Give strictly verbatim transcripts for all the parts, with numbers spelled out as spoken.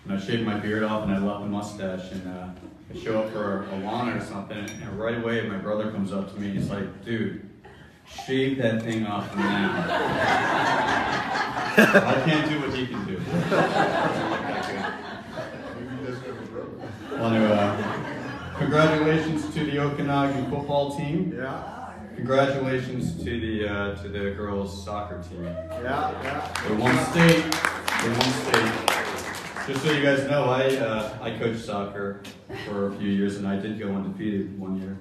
and I shaved my beard off and I left the mustache, and uh, I show up for a lawn or something, and right away my brother comes up to me and he's like, dude, shave that thing off now. I can't do what he can do. Well, anyway, uh, congratulations to the Okanagan football team. Yeah. Congratulations to the uh, to the girls soccer team. Yeah, yeah. They won state. They won state. Just so you guys know, I uh, I coached soccer for a few years, and I did go undefeated one year.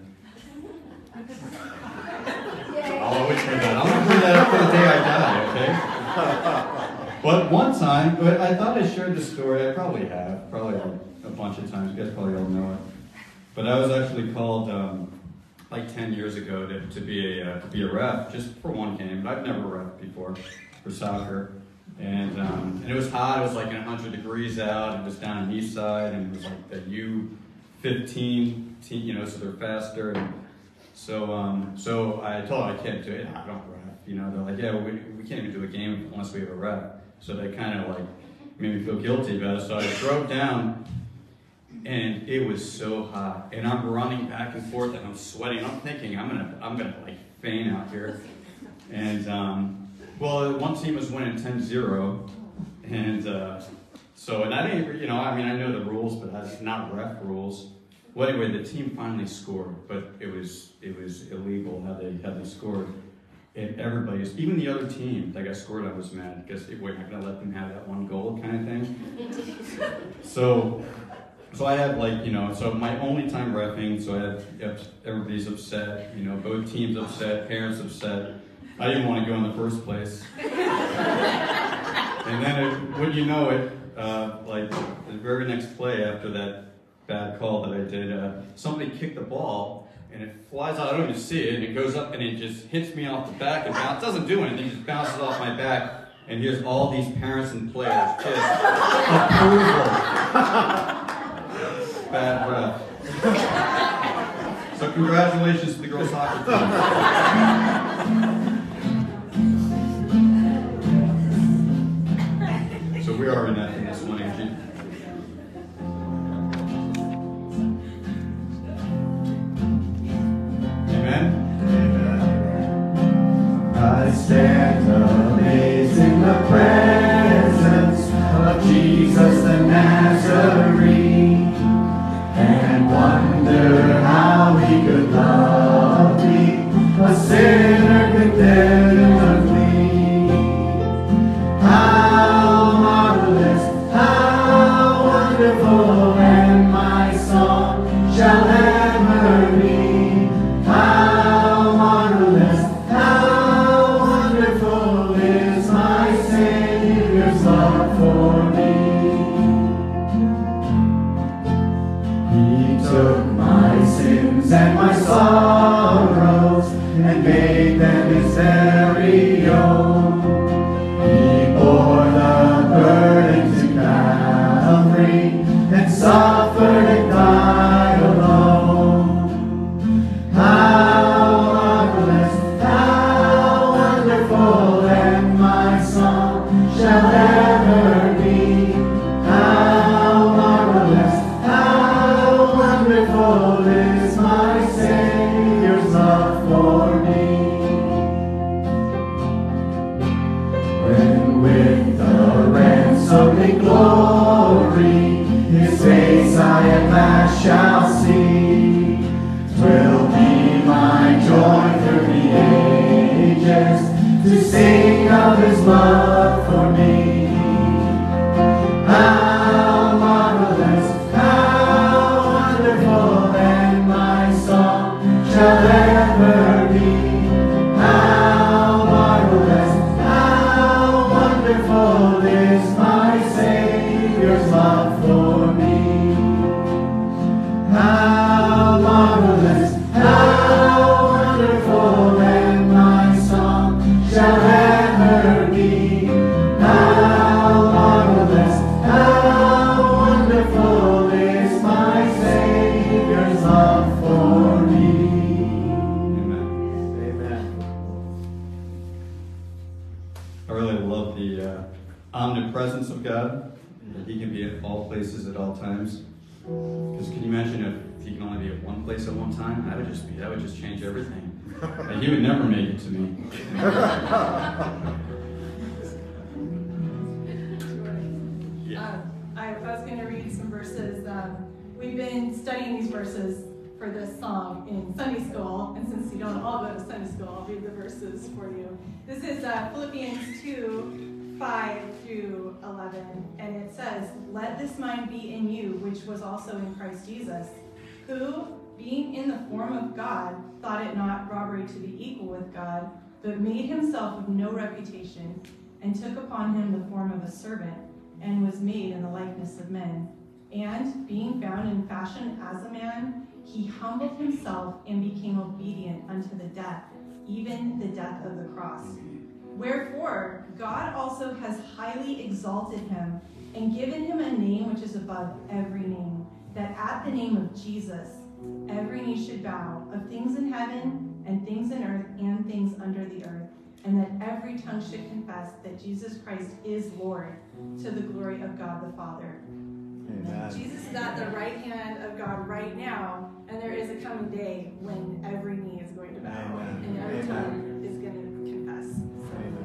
I'll always bring that. I'm gonna bring that up for the day I die. Okay. But one time, but I thought I shared the story. I probably have, probably a bunch of times. You guys probably all know it. But I was actually called. Um, like ten years ago to, to be a uh, to be a ref just for one game. But I've never ref before for soccer, and um, and it was hot. It was like one hundred degrees out. It was down in East Side, and it was like the U fifteen team, you know, so they're faster. And so um, so I told them I can't do it. I don't ref. You know, they're like, yeah, well, we we can't even do a game unless we have a ref. So they kind of like made me feel guilty about it. So I drove down. And it was so hot, and I'm running back and forth, and I'm sweating. I'm thinking I'm gonna, I'm gonna like faint out here. And um, well, one team was winning ten zero, and uh, so, and I didn't, you know, I mean, I know the rules, but that's not ref rules. Well, anyway, the team finally scored, but it was, it was illegal how they, how they scored. And everybody's, even the other team that got scored, I was mad because we're not gonna let them have that one goal kind of thing. So. So I had like, you know, so my only time reffing, so I had everybody's upset, you know, both teams upset, parents upset. I didn't want to go in the first place. And then it, when you know it, uh, like the very next play after that bad call that I did, uh, somebody kicked the ball and it flies out, I don't even see it, and it goes up and it just hits me off the back and bounces, doesn't do anything, it just bounces off my back. And here's all these parents and players just approval. Bad breath. So congratulations to the girls soccer team. So we are in that in this one, Angie. Amen. Amen. I stand amazed in the presence of Jesus the Nazarene. And wonder how he could love me, a sinner condemned of me. How marvelous, how wonderful, and my song shall ever be. How marvelous, how wonderful is my Savior's love for me. can be at all places at all times. Because can you imagine if he can only be at one place at one time? That would just be, that would just change everything. Like, he would never make it to me. Yeah. Um, I, I was going to read some verses. Um, we've been studying these verses for this song in Sunday school, and since you don't all go to Sunday school, I'll read the verses for you. This is uh, Philippians two, five through eleven, and it says, "Let this mind be in you, which was also in Christ Jesus, who, being in the form of God, thought it not robbery to be equal with God, but made himself of no reputation, and took upon him the form of a servant, and was made in the likeness of men. And, being found in fashion as a man, he humbled himself and became obedient unto the death, even the death of the cross. Wherefore, God also has highly exalted him, and given him a name which is above every name, that at the name of Jesus every knee should bow, of things in heaven, and things in earth, and things under the earth, and that every tongue should confess that Jesus Christ is Lord, to the glory of God the Father." Amen. Jesus is at the right hand of God right now, and there is a coming day when every knee is going to bow, Amen. and every Amen. tongue is going to confess. So, Amen.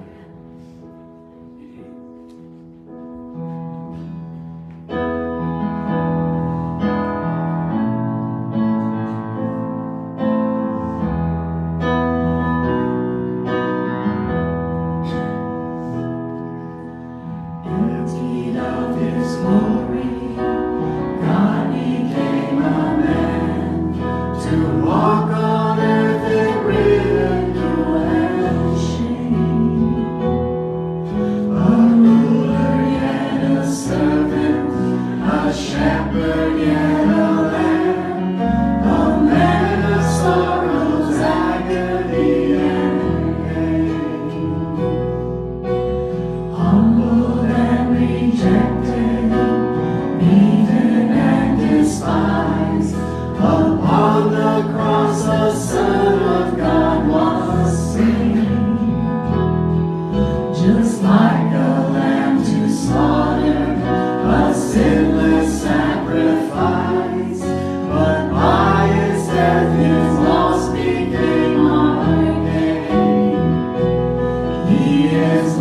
Emptied of his glory, God became a man to walk on earth in ridicule and shame. A ruler yet a servant, a shepherd yet a lamb, a man of sorrows, agony, and pain. Humbled and rejected, beaten and despised, upon the cross the Son of God was slain. Just like a lamb to slaughter, a sinless sacrifice, but by his death his loss became our gain. He is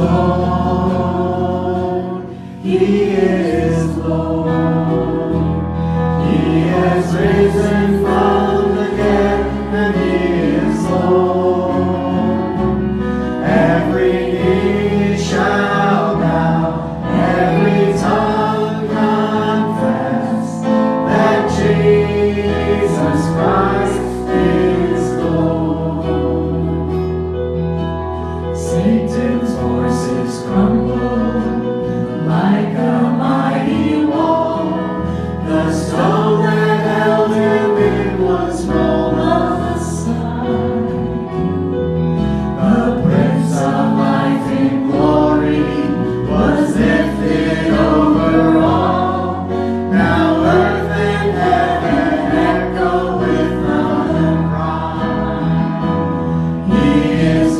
Lord, he is Lord. He has risen from the dead, and he is Lord. Every knee shall bow, every tongue confess that Jesus Christ is Lord. Satan's forces crumble like a mighty wall. The stone that held him in was rolled aside. The Prince of Life in glory was lifted over all. Now earth and heaven echo with the cry. He is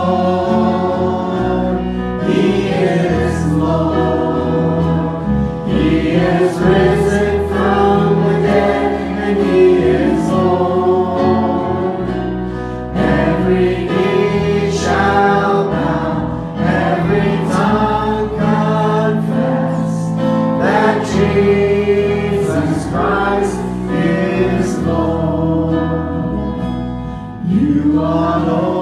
Lord, he is Lord. He is risen from the dead, and he is Lord. Every knee shall bow, every tongue confess that Jesus Christ is Lord. You are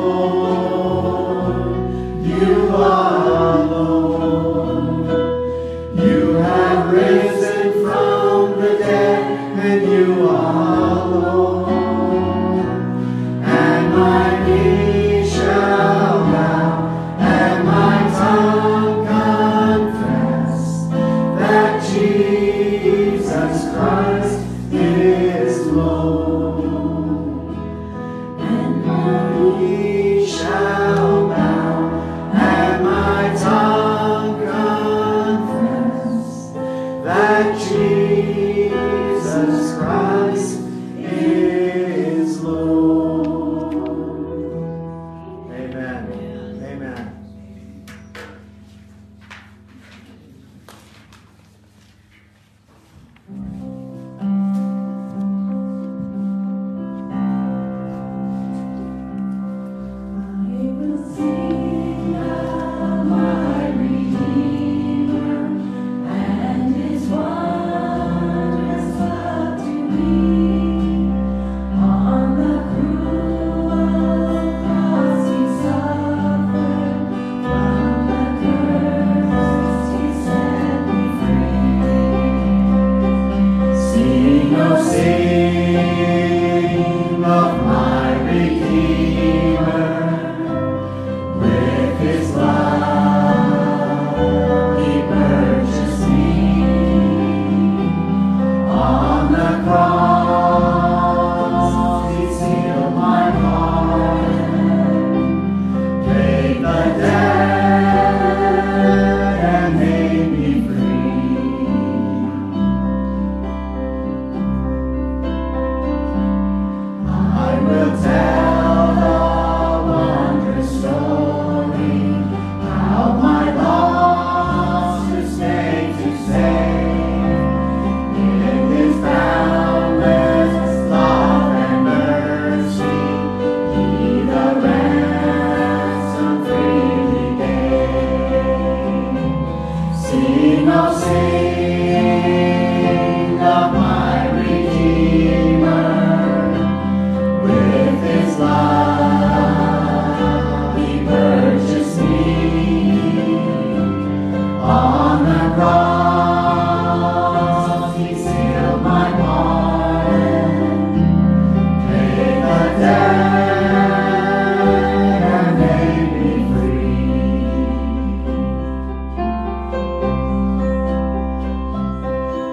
Lord, you are Lord. You have risen from the dead, and you are Lord. And my knee shall bow, and my tongue confess that Jesus Christ is Lord. And my knee shall bow, and my tongue confess that Jesus Christ is Lord. Amen. Amen.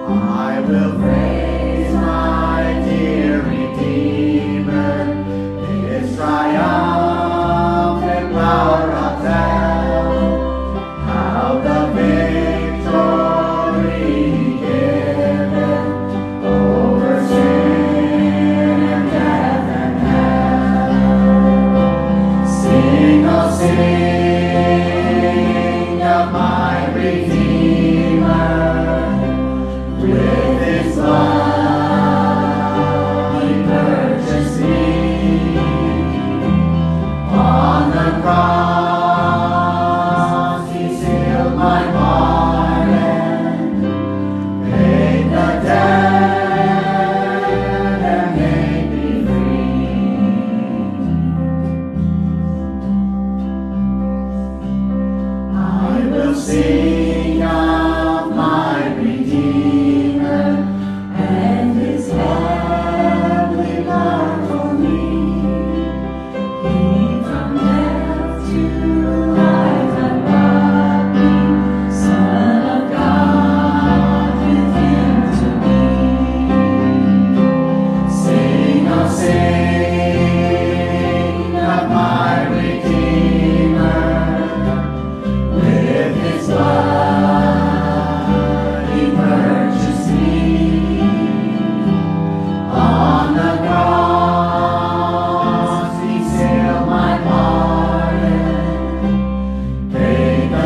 I will praise my dear Redeemer, His triumphant power I'll tell, how the victory given over sin and death and hell. Sing, oh sing of my Redeemer, with His blood He purchased me. On the cross He sealed my pardon, paid the debt and made me free. I will sing of my Redeemer and His heavenly love for me. He from death to life had brought me, Son of God, with Him to be. Sing, oh sing of my Redeemer, with His blood He purchased me. On the cross He sealed my pardon, paid the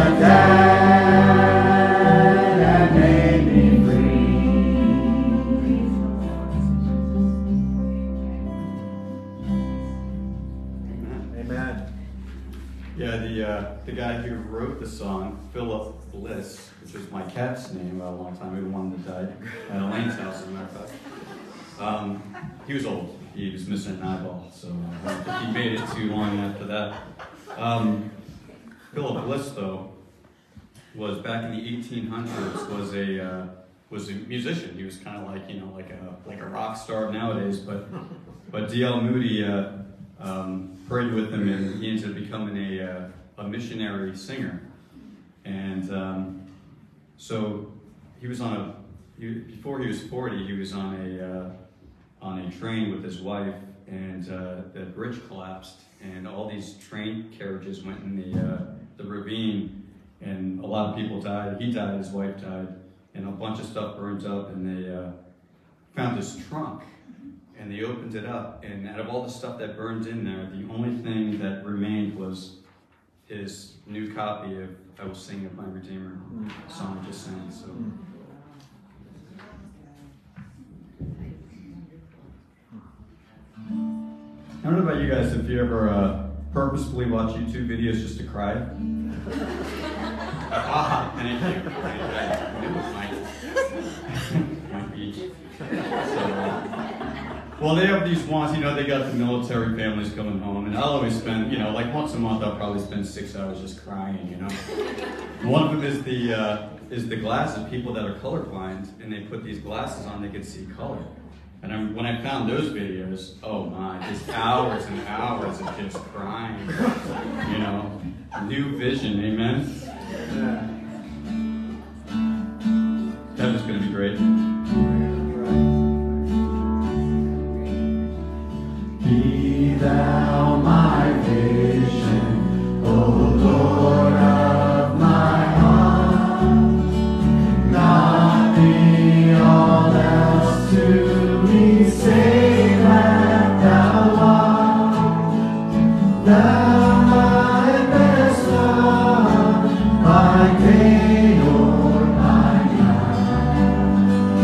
debt and made me Amen. Amen. Yeah, the uh, the guy who wrote the song, Philip Bliss, which was my cat's name a long time ago, the one that died at Elaine's house, as a matter of fact. Um, he was old. He was missing an eyeball, so I don't think he made it too long after that. Um, Philip Bliss, though, was back in the eighteen hundreds. was a uh, was a musician. He was kind of like you know like a like a rock star nowadays, but but D L Moody uh, um, prayed with him, and he ended up becoming a uh, a missionary singer. And um, so he was on a he, before he was forty, he was on a uh, on a train with his wife, and uh, the bridge collapsed, and all these train carriages went in the uh, the ravine, and a lot of people died. He died, his wife died, and a bunch of stuff burned up, and they uh, found this trunk, and they opened it up, and out of all the stuff that burned in there, the only thing that remained was his new copy of I Will Sing of My Redeemer, the song I just sang. So. I don't know about you guys, if you ever uh, purposefully watch YouTube videos just to cry. Ah, thank you. It was my, my beach. So, uh, well, they have these ones, you know, they got the military families coming home, and I'll always spend, you know, like once a month, I'll probably spend six hours just crying, you know. One of them is the uh, is the glasses, people that are colorblind, and they put these glasses on, they can see color. And I, when I found those videos, oh my, just hours and hours of just crying, you know, new vision, amen? Yeah. Heaven's gonna be great. Be thou my vision, O Lord of my heart, not be all else to me, save that thou art. Thou my best love, by day or by night,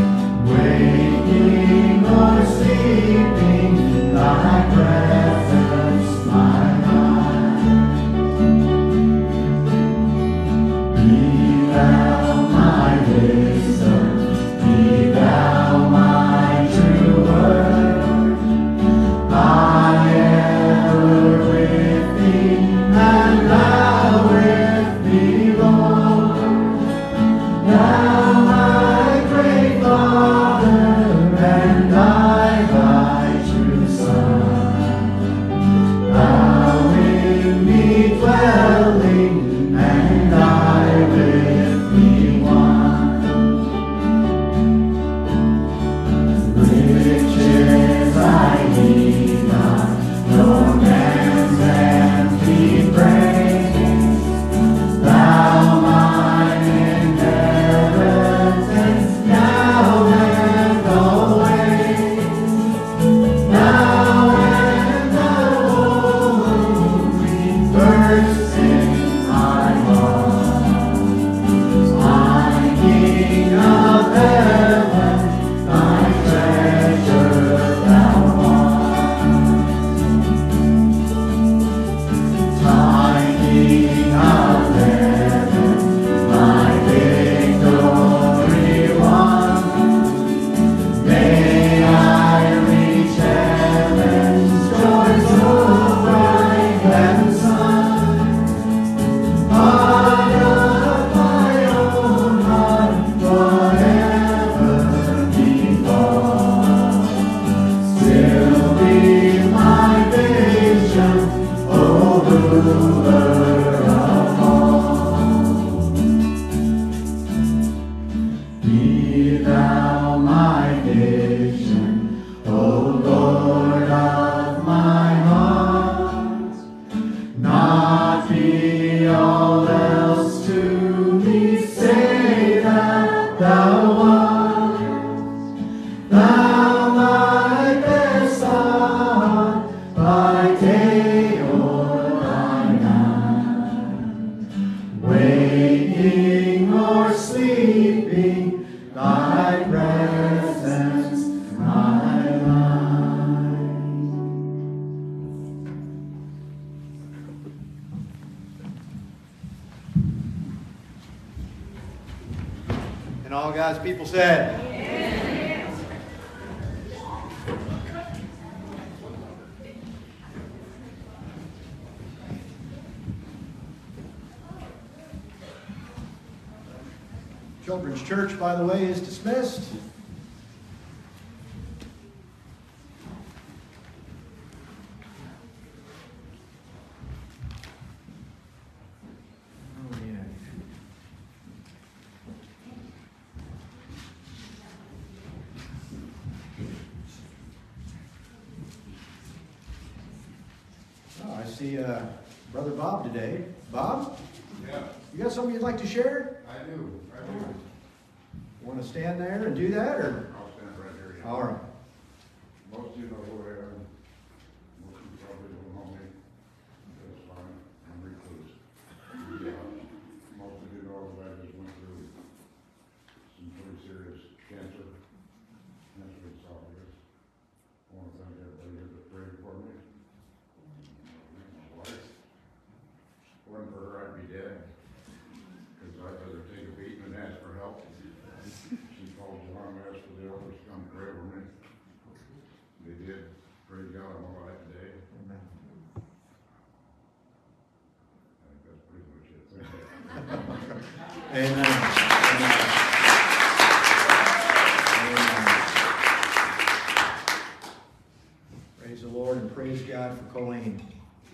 Be thou my vision, O Lord of my heart. Not be all else to me, say that thou art. Thou my best thought, by day or by night, waking or sleeping, thy presence my mind. And all God's people said, Children's Church, by the way, is dismissed. Oh, yeah. Oh, I see uh, Brother Bob today. Bob? Yeah, You got something you'd like to share? I do, I do. You want to stand there and do that, or? I'll stand right here. yeah. All right. Most of you know who I am. Most of you probably don't know me. That's fine, I'm recluse. Yeah, most of you know that I just went through some pretty serious cancer, cancer esophagus. I want to thank everybody here that prayed for me. My wife. If it wasn't for her, I'd be dead. Because I'd rather take a beating and ask for help. She called John and asked for the elders to come pray over me. They did. Praise God, I'm all right today. Amen. I think that's pretty much it. Amen. Amen. Amen. Praise the Lord and praise God for Colleen.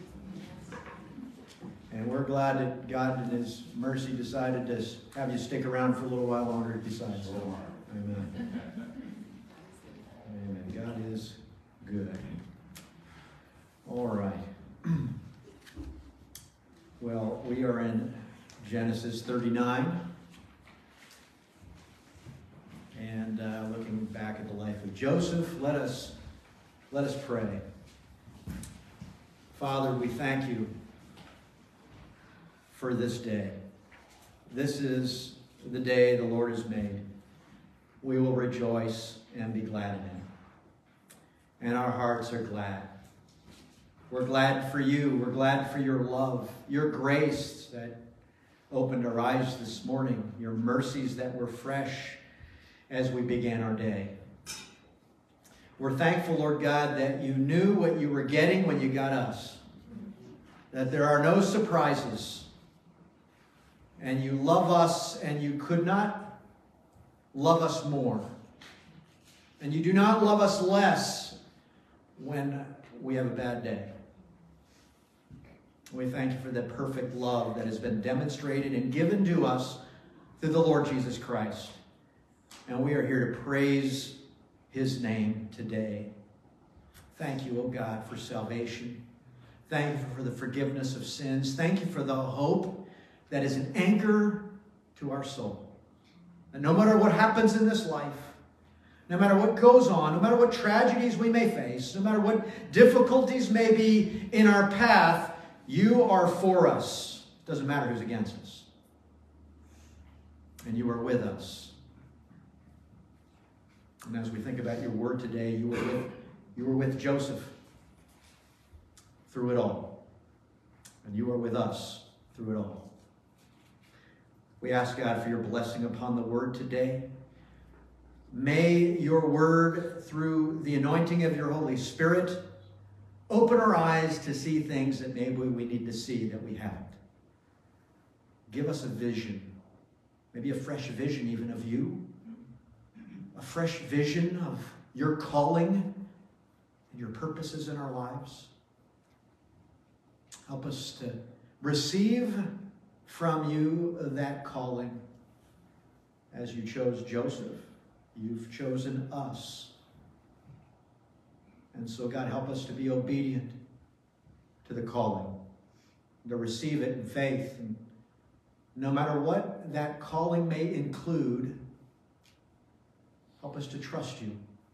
And we're glad that God in His mercy decided to have you stick around for a little while longer besides. So am I. Amen. Amen. God is good. All right. Well, we are in Genesis thirty-nine. And uh, looking back at the life of Joseph, let us, let us pray. Father, we thank you for this day. This is the day the Lord has made. We will rejoice and be glad in it. And our hearts are glad. We're glad for you. We're glad for your love, your grace that opened our eyes this morning, your mercies that were fresh as we began our day. We're thankful, Lord God, that you knew what you were getting when you got us, that there are no surprises. And you love us, and you could not love us more. And you do not love us less when we have a bad day. We thank you for the perfect love that has been demonstrated and given to us through the Lord Jesus Christ. And we are here to praise his name today. Thank you, O God, for salvation. Thank you for the forgiveness of sins. Thank you for the hope that is an anchor to our soul. And no matter what happens in this life, no matter what goes on, no matter what tragedies we may face, no matter what difficulties may be in our path, you are for us. It doesn't matter who's against us. And you are with us. And as we think about your word today, you were with, you were with Joseph through it all. And you are with us through it all. We ask, God, for your blessing upon the word today. May your word, through the anointing of your Holy Spirit, open our eyes to see things that maybe we need to see that we haven't. Give us a vision, maybe a fresh vision even of you, a fresh vision of your calling and your purposes in our lives. Help us to receive from you that calling as you chose Joseph, you've chosen us. And so, God, help us to be obedient to the calling, to receive it in faith. And no matter what that calling may include, help us to trust you.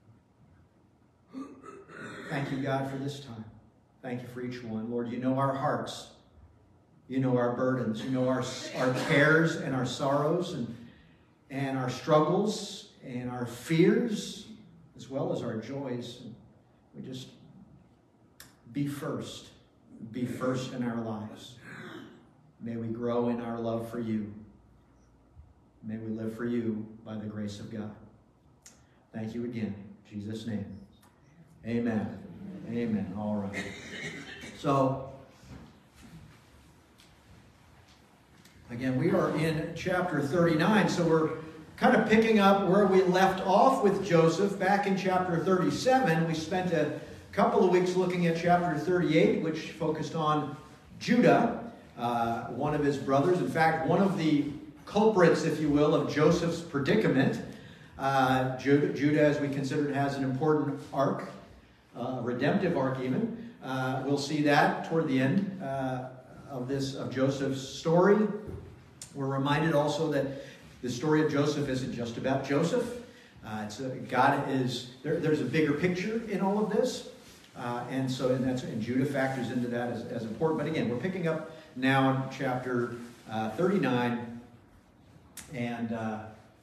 Thank you, God, for this time. Thank you for each one. Lord, you know our hearts. You know our burdens. You know our, our cares and our sorrows and, and our struggles and our fears, as well as our joys. And we just be first. Be first in our lives. May we grow in our love for you. May we live for you by the grace of God. Thank you again. In Jesus' name. Amen. Amen. All right. So, again, we are in chapter thirty-nine, so we're kind of picking up where we left off with Joseph back in chapter thirty-seven. We spent a couple of weeks looking at chapter thirty-eight, which focused on Judah, uh, one of his brothers. In fact, one of the culprits, if you will, of Joseph's predicament. Uh, Judah, Judah, as we considered, has an important arc. Uh, redemptive arc even. Uh, we'll see that toward the end uh, of this of Joseph's story. We're reminded also that the story of Joseph isn't just about Joseph. Uh, it's a, God is there, there's a bigger picture in all of this, uh, and so and that's and Judah factors into that as, as important. But again, we're picking up now in chapter uh, thirty-nine, and uh,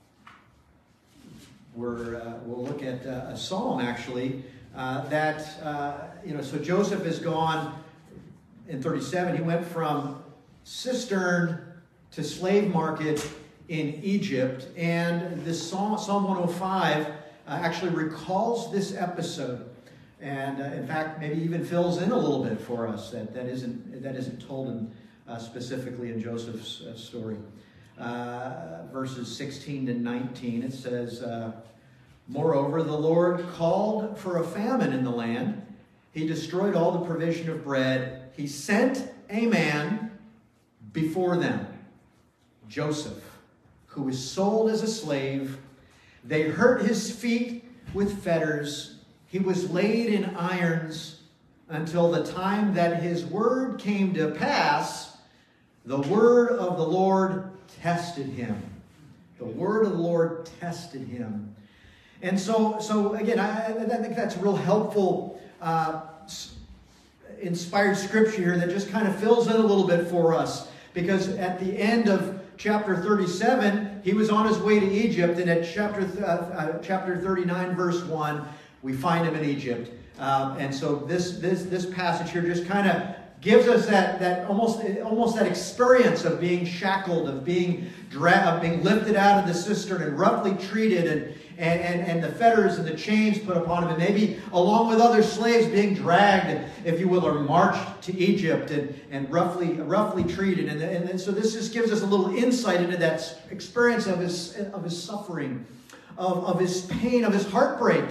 we're uh, we'll look at uh, a psalm actually. Uh, that, uh, you know, so Joseph has gone, in thirty-seven, he went from cistern to slave market in Egypt. And this Psalm, Psalm one oh five uh, actually recalls this episode. And, uh, in fact, maybe even fills in a little bit for us that, that, isn't, that isn't told in, uh, specifically in Joseph's uh, story. Uh, verses sixteen to nineteen, it says... Uh, Moreover, the Lord called for a famine in the land. He destroyed all the provision of bread. He sent a man before them, Joseph, who was sold as a slave. They hurt his feet with fetters. He was laid in irons until the time that his word came to pass. The word of the Lord tested him. The word of the Lord tested him. And so, so again, I, I think that's a real helpful, uh, inspired scripture here that just kind of fills in a little bit for us. Because at the end of chapter thirty-seven, he was on his way to Egypt. And at chapter th- uh, chapter thirty-nine, verse one, we find him in Egypt. Um, and so this this this passage here just kind of gives us that that almost almost that experience of being shackled, of being dra- of being lifted out of the cistern and roughly treated, and and, and and the fetters and the chains put upon him, and maybe along with other slaves being dragged, if you will, or marched to Egypt and and roughly roughly treated. And and, and so this just gives us a little insight into that experience of his of his suffering, of of his pain, of his heartbreak.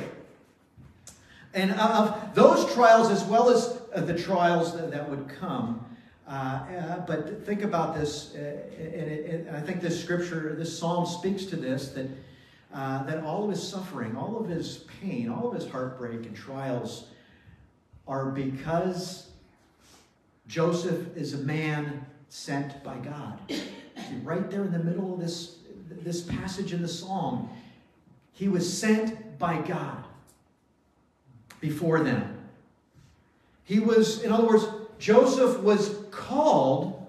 And of those trials as well as the trials that, that would come. Uh, uh, but think about this, uh, and, it, and I think this scripture, this psalm speaks to this, that, uh, that all of his suffering, all of his pain, all of his heartbreak and trials are because Joseph is a man sent by God. See, right there in the middle of this, this passage in the psalm, he was sent by God before them. He was, in other words, Joseph was called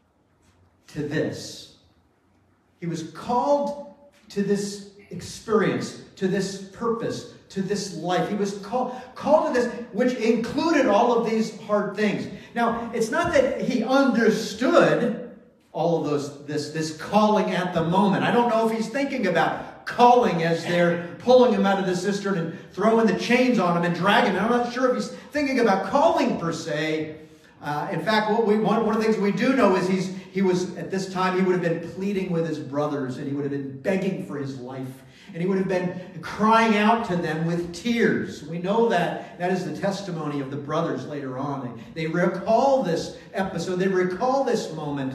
to this. He was called to this experience, to this purpose, to this life. He was called, called to this, which included all of these hard things. Now, it's not that he understood all of those, this, this calling at the moment. I don't know if he's thinking about calling as they're pulling him out of the cistern and throwing the chains on him and dragging him. I'm not sure if he's thinking about calling per se. Uh, in fact, what we, one, one of the things we do know is he's he was, at this time, he would have been pleading with his brothers, and he would have been begging for his life. And he would have been crying out to them with tears. We know that. That is the testimony of the brothers later on. They, they recall this episode. They recall this moment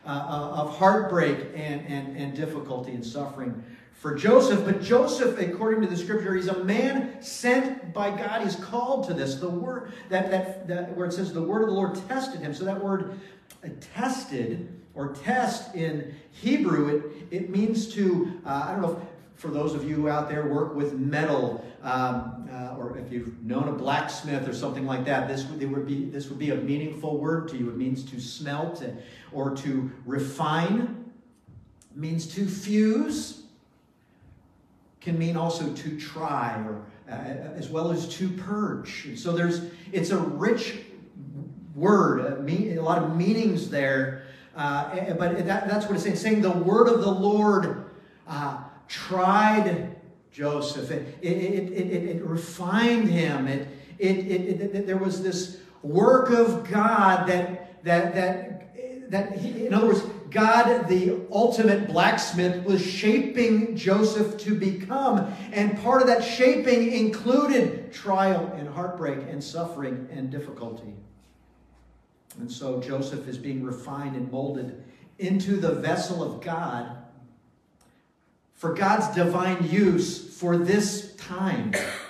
uh, of heartbreak and, and, and difficulty and suffering for Joseph. But Joseph, according to the scripture, he's a man sent by God. He's called to this. The word that, that, that where it says the word of the Lord tested him. So that word uh, tested or test in Hebrew, it, it means to, uh, I don't know if for those of you out there work with metal, um, uh, or if you've known a blacksmith or something like that, this would, would be this would be a meaningful word to you. It means to smelt or to refine. It means to fuse. Can mean also to try, or uh, as well as to purge. And so there's it's a rich word, a, mean, a lot of meanings there. Uh, but that, that's what it's saying. It's saying the word of the Lord uh, tried Joseph. It, it, it, it, it refined him. It, it, it, it, there was this work of God that, that, that, that he, in other words, God, the ultimate blacksmith, was shaping Joseph to become. And part of that shaping included trial and heartbreak and suffering and difficulty. And so Joseph is being refined and molded into the vessel of God for God's divine use for this time.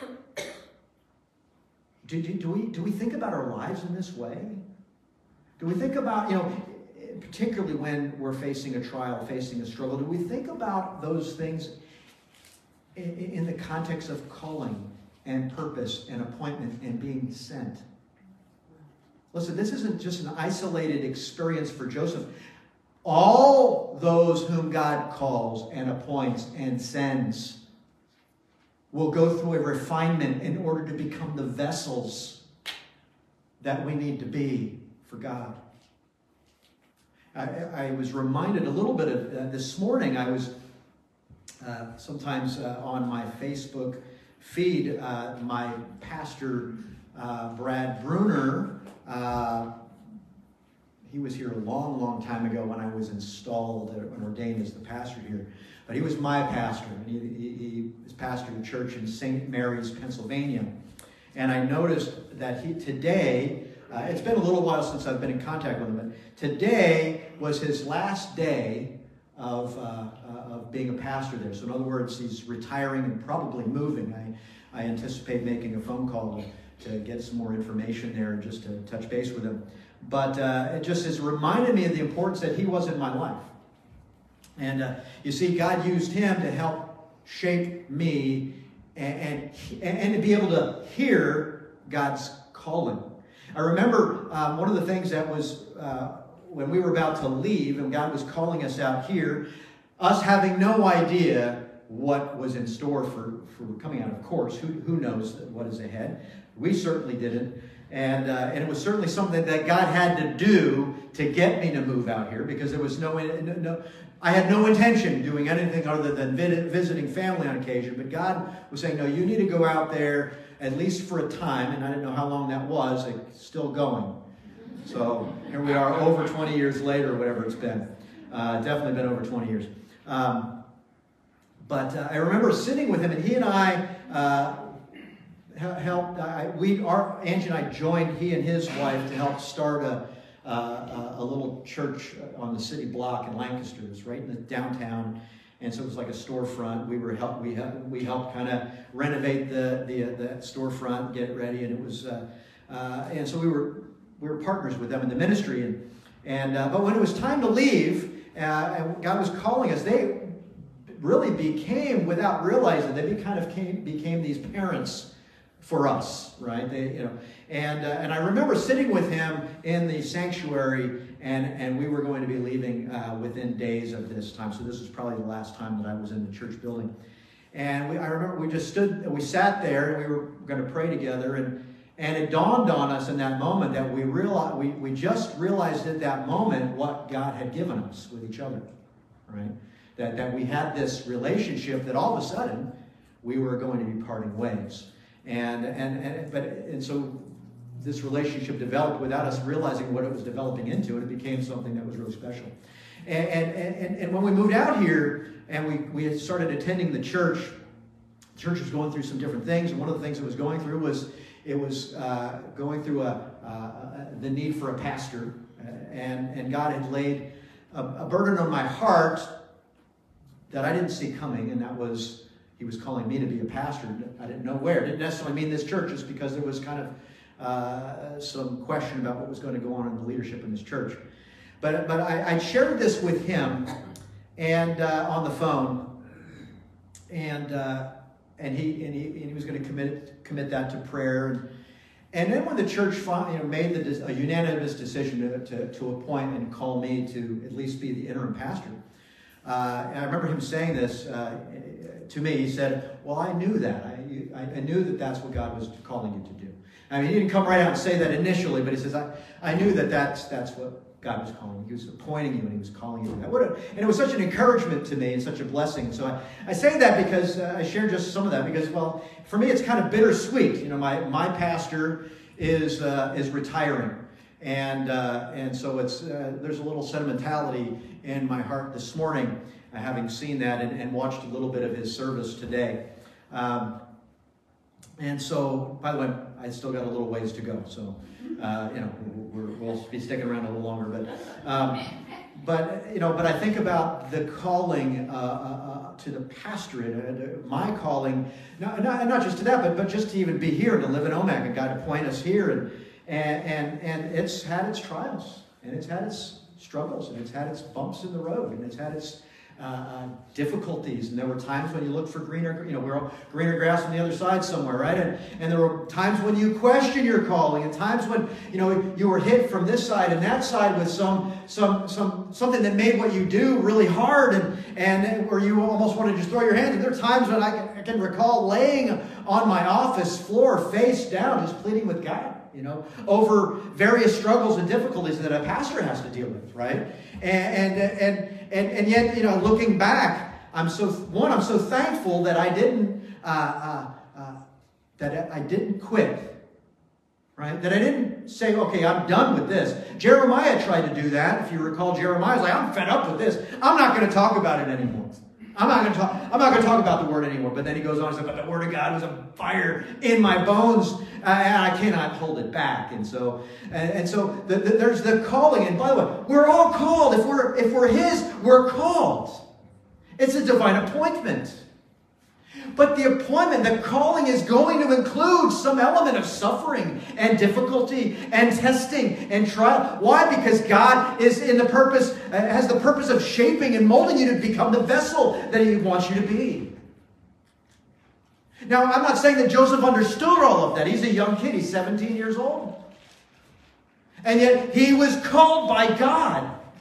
Do, do, do, we, do we think about our lives in this way? Do we think about, you know, particularly when we're facing a trial, facing a struggle, do we think about those things in, in the context of calling and purpose and appointment and being sent? Listen, this isn't just an isolated experience for Joseph. All those whom God calls and appoints and sends will go through a refinement in order to become the vessels that we need to be for God. I, I was reminded a little bit of uh, this morning. I was uh, sometimes uh, on my Facebook feed, uh, my pastor, uh, Brad Bruner, uh, he was here a long, long time ago when I was installed and ordained as the pastor here. But he was my pastor, and he, he, he was pastor of a church in Saint Mary's, Pennsylvania. And I noticed that he today, uh, it's been a little while since I've been in contact with him, but today was his last day of, uh, uh, of being a pastor there. So in other words, he's retiring and probably moving. I, I anticipate making a phone call to, to get some more information there and just to touch base with him. But uh, it just has reminded me of the importance that he was in my life. And uh, you see, God used him to help shape me and, and, and to be able to hear God's calling. I remember um, one of the things that was uh, when we were about to leave and God was calling us out here, us having no idea what was in store for, for coming out. Of course, who, who knows what is ahead? We certainly didn't. And, uh, and it was certainly something that God had to do to get me to move out here, because there was no, no I had no intention of doing anything other than visiting family on occasion. But God was saying, no, you need to go out there at least for a time. And I didn't know how long that was. It's still going. So here we are over twenty years later, or whatever it's been. Uh, definitely been over twenty years. Um, but uh, I remember sitting with him, and he and I uh, helped. I, we, our Angie and I joined he and his wife to help start a uh, a little church on the city block in Lancaster. It was right in the downtown, and so it was like a storefront. We were help. We helped. We helped kind of renovate the the uh, the storefront, get it ready, and it was. Uh, uh, and so we were we were partners with them in the ministry, and and uh, but when it was time to leave, uh, and God was calling us, they really became, without realizing, they be kind of came, became these parents for us, right? They, you know, and uh, and I remember sitting with him in the sanctuary, and and we were going to be leaving uh, within days of this time. So this was probably the last time that I was in the church building. And we, I remember we just stood, we sat there, and we were going to pray together, and and it dawned on us in that moment that we realized, we we just realized at that moment what God had given us with each other, right? That that we had this relationship that all of a sudden we were going to be parting ways. And, and, and, but, and so this relationship developed without us realizing what it was developing into, and it became something that was really special. And, and, and, and when we moved out here and we, we had started attending the church, the church was going through some different things. And one of the things it was going through was, it was uh, going through a, uh, the need for a pastor. Uh, and, and God had laid a, a burden on my heart that I didn't see coming, and that was he was calling me to be a pastor. I didn't know where. It didn't necessarily mean this church, just because there was kind of uh, some question about what was going to go on in the leadership in this church. But but I, I shared this with him, and uh, on the phone, and uh, and he and he and he was going to commit commit that to prayer. And, and then when the church finally, you know, made the, a unanimous decision to, to to appoint and call me to at least be the interim pastor, uh, and I remember him saying this uh, to me. He said, "Well, I knew that. I, I I knew that that's what God was calling you to do." I mean, he didn't come right out and say that initially, but he says, "I I knew that that's that's what God was calling you. He was appointing you, and he was calling you to that." What a, and it was such an encouragement to me and such a blessing. So I, I say that because uh, I share just some of that because, well, for me it's kind of bittersweet. You know, my my pastor is uh, is retiring, and uh, and so it's uh, there's a little sentimentality in my heart this morning, uh, having seen that and, and watched a little bit of his service today. Um, and so, by the way, I still got a little ways to go. So. Uh, you know, we're, we'll be sticking around a little longer, but, um, but you know, but I think about the calling uh, uh, to the pastorate, uh, my calling, not, not not just to that, but but just to even be here, to live in Omak, and God appoint us here, and and and and it's had its trials, and it's had its struggles, and it's had its bumps in the road, and it's had its Uh, uh, difficulties, and there were times when you looked for greener, you know, we're all greener grass on the other side somewhere, right? And and there were times when you question your calling, and times when you know you were hit from this side and that side with some some some something that made what you do really hard, and and where you almost wanted to just throw your hands. And there are times when I can, I can recall laying on my office floor, face down, just pleading with God, you know, over various struggles and difficulties that a pastor has to deal with, right? And and and and, and yet, you know, looking back, I'm so one. I'm so thankful that I didn't uh, uh, uh, that I didn't quit, right? That I didn't say, okay, I'm done with this. Jeremiah tried to do that. If you recall, Jeremiah was like, I'm fed up with this. I'm not going to talk about it anymore. I'm not going to talk. I'm not going to talk about the word anymore. But then he goes on and says, "But the word of God was a fire in my bones, uh, and I cannot hold it back." And so, and, and so the, the, there's the calling. And by the way, we're all called. If we're if we're His, we're called. It's a divine appointment. But the appointment, the calling, is going to include some element of suffering and difficulty and testing and trial. Why? Because God is in the purpose, uh, has the purpose of shaping and molding you to become the vessel that He wants you to be. Now, I'm not saying that Joseph understood all of that. He's a young kid. He's seventeen years old. And yet he was called by God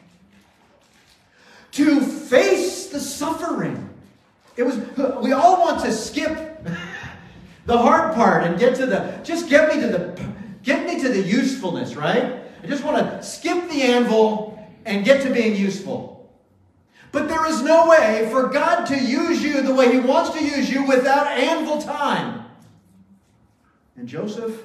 to face the suffering. It was, we all want to skip the hard part and get to the, just get me to the, get me to the usefulness, right? I just want to skip the anvil and get to being useful. But there is no way for God to use you the way He wants to use you without anvil time. And Joseph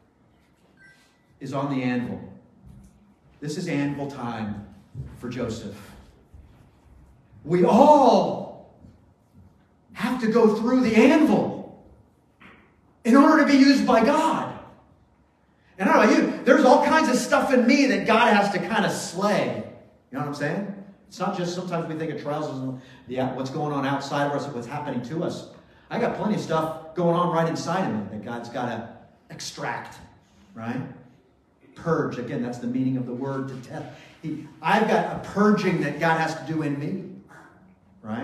is on the anvil. This is anvil time for Joseph. We all have to go through the anvil in order to be used by God. And I don't know about you, there's all kinds of stuff in me that God has to kind of slay. You know what I'm saying? It's not just sometimes we think of trials as the, what's going on outside of us, what's happening to us. I got plenty of stuff going on right inside of me that God's got to extract, right? Purge. Again, that's the meaning of the word to death. He, I've got a purging that God has to do in me, right?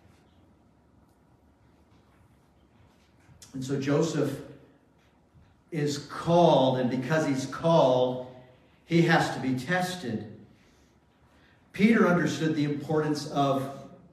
And so Joseph is called, and because he's called, he has to be tested. Peter understood the importance of,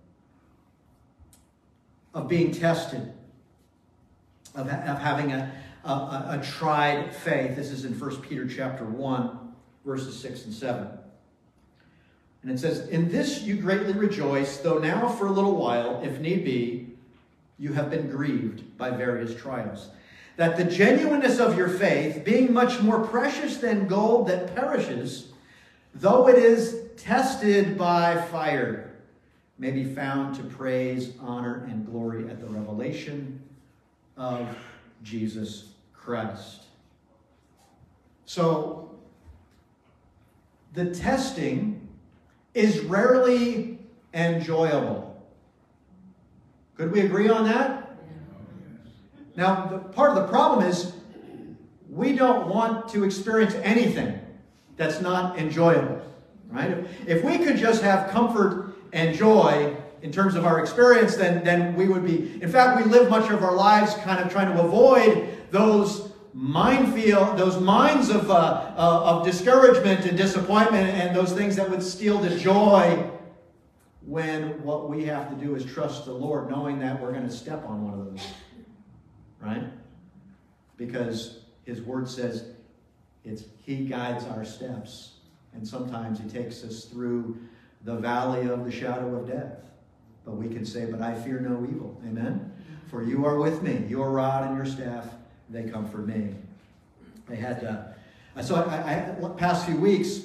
of being tested, of, of having a, a, a tried faith. This is in First Peter chapter one, verses six and seven. And it says, "In this you greatly rejoice, though now for a little while, if need be, you have been grieved by various trials, that the genuineness of your faith, being much more precious than gold that perishes, though it is tested by fire, may be found to praise, honor, and glory at the revelation of Jesus Christ." So, the testing is rarely enjoyable. Could we agree on that? Now, the, part of the problem is we don't want to experience anything that's not enjoyable, right? If, if we could just have comfort and joy in terms of our experience, then, then we would be... In fact, we live much of our lives kind of trying to avoid those minefield, those mines of, uh, uh, of discouragement and disappointment and those things that would steal the joy, when what we have to do is trust the Lord, knowing that we're going to step on one of those, right? Because His Word says it's He guides our steps, and sometimes He takes us through the valley of the shadow of death. But we can say, but I fear no evil. Amen? For you are with me. Your rod and your staff, they comfort me. I had, uh, so I, I, past few weeks,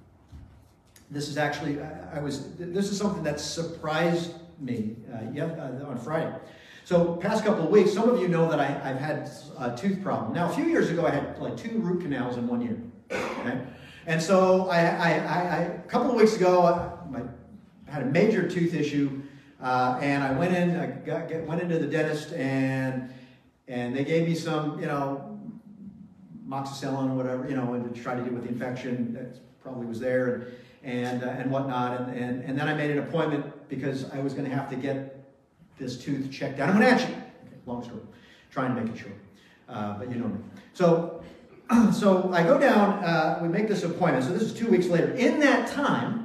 this is actually, I, I was, this is something that surprised me uh, yeah, uh, on Friday. So past couple of weeks, some of you know that I, I've had a tooth problem. Now, a few years ago, I had like two root canals in one year. Okay? And so I, I, I, I a couple of weeks ago, I, I had a major tooth issue, uh, and I went in, I got, get, went into the dentist, and and they gave me some, you know, moxicillin or whatever, you know, and to try to deal with the infection that probably was there, and and, uh, and whatnot, and, and and then I made an appointment because I was going to have to get this tooth checked out. I'm going to actually, okay, long story, trying to make it short, uh, but you know me. So, so I go down, uh, we make this appointment, so this is two weeks later. In that time,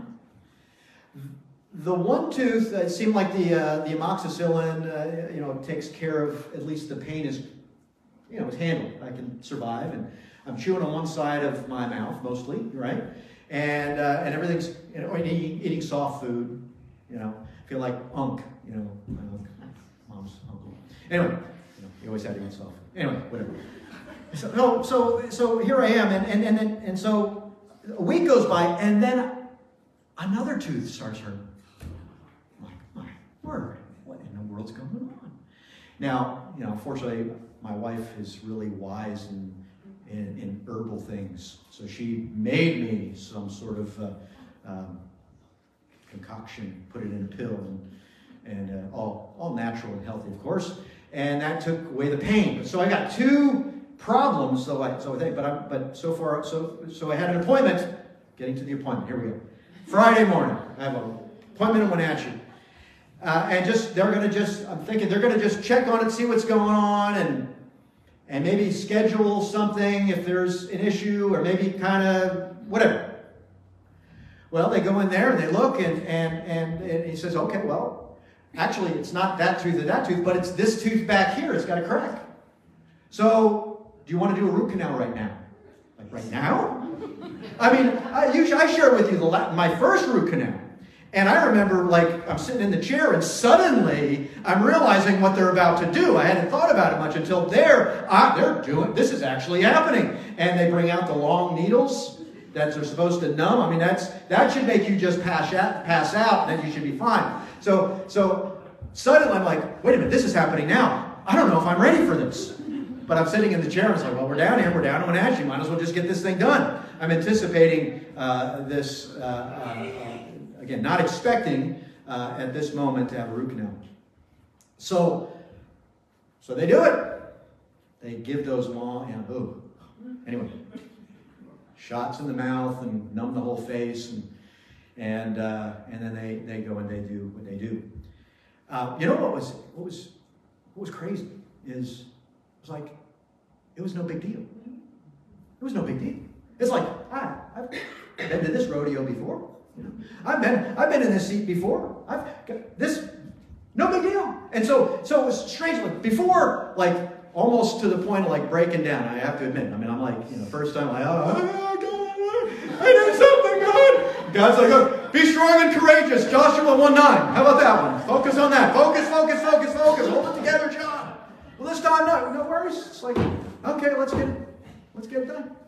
the one tooth, uh, it seemed like the uh, the amoxicillin, uh, you know, takes care of, at least the pain is, you know, is handled. I can survive, and I'm chewing on one side of my mouth mostly, right? And uh, and everything's, you know, eating, eating soft food, you know, feel like Unc, you know, my unc, mom's uncle. Anyway, you know, he always had to eat soft. Anyway, whatever. So so so here I am, and and and and, and so a week goes by, and then another tooth starts hurting. Word. What in the world's going on? Now, you know, fortunately, my wife is really wise in, in, in herbal things. So she made me some sort of uh, um, concoction, put it in a pill, and, and uh, all, all natural and healthy, of course. And that took away the pain. So I got two problems, so I, so I think, but, I, but so far, so, so I had an appointment. Getting to the appointment, here we go. Friday morning, I have an appointment in Wenatchee. Uh, and just, they're going to just, I'm thinking they're going to just check on it, see what's going on, and and maybe schedule something if there's an issue, or maybe kind of whatever. Well, they go in there and they look, and, and, and, and he says, okay, well, actually it's not that tooth or that tooth, but it's this tooth back here. It's got a crack. So, do you want to do a root canal right now? Like right now? I mean, I, usually I share with you the my first root canal. And I remember, like, I'm sitting in the chair, and suddenly I'm realizing what they're about to do. I hadn't thought about it much until they're, ah, they're doing, this is actually happening. And they bring out the long needles that are supposed to numb. I mean, that's that should make you just pass out, pass out, and then you should be fine. So, so suddenly I'm like, wait a minute, this is happening now. I don't know if I'm ready for this. But I'm sitting in the chair, and it's like, well, we're down here, we're down in Wenatchee. Might as well just get this thing done. I'm anticipating uh, this... Uh, uh, Again, not expecting uh, at this moment to have a root canal. So, so they do it. They give those long, you know, ooh. Anyway, shots in the mouth and numb the whole face, and and uh, and then they, they go and they do what they do. Uh, you know what was what was what was crazy is it was like it was no big deal. It was no big deal. It's like ah, I've been to this rodeo before. You know, I've been I've been in this seat before. I've got this, no big deal. And so so it was strange. Like before, like almost to the point of like breaking down. I have to admit. I mean, I'm like, you know, first time like, oh God, I did something good. God's like, oh, be strong and courageous. Joshua one nine. How about that one? Focus on that. Focus, focus, focus, focus. Hold it together, John. Well, this time, no, no worries. It's like, okay, let's get it, let's get it done.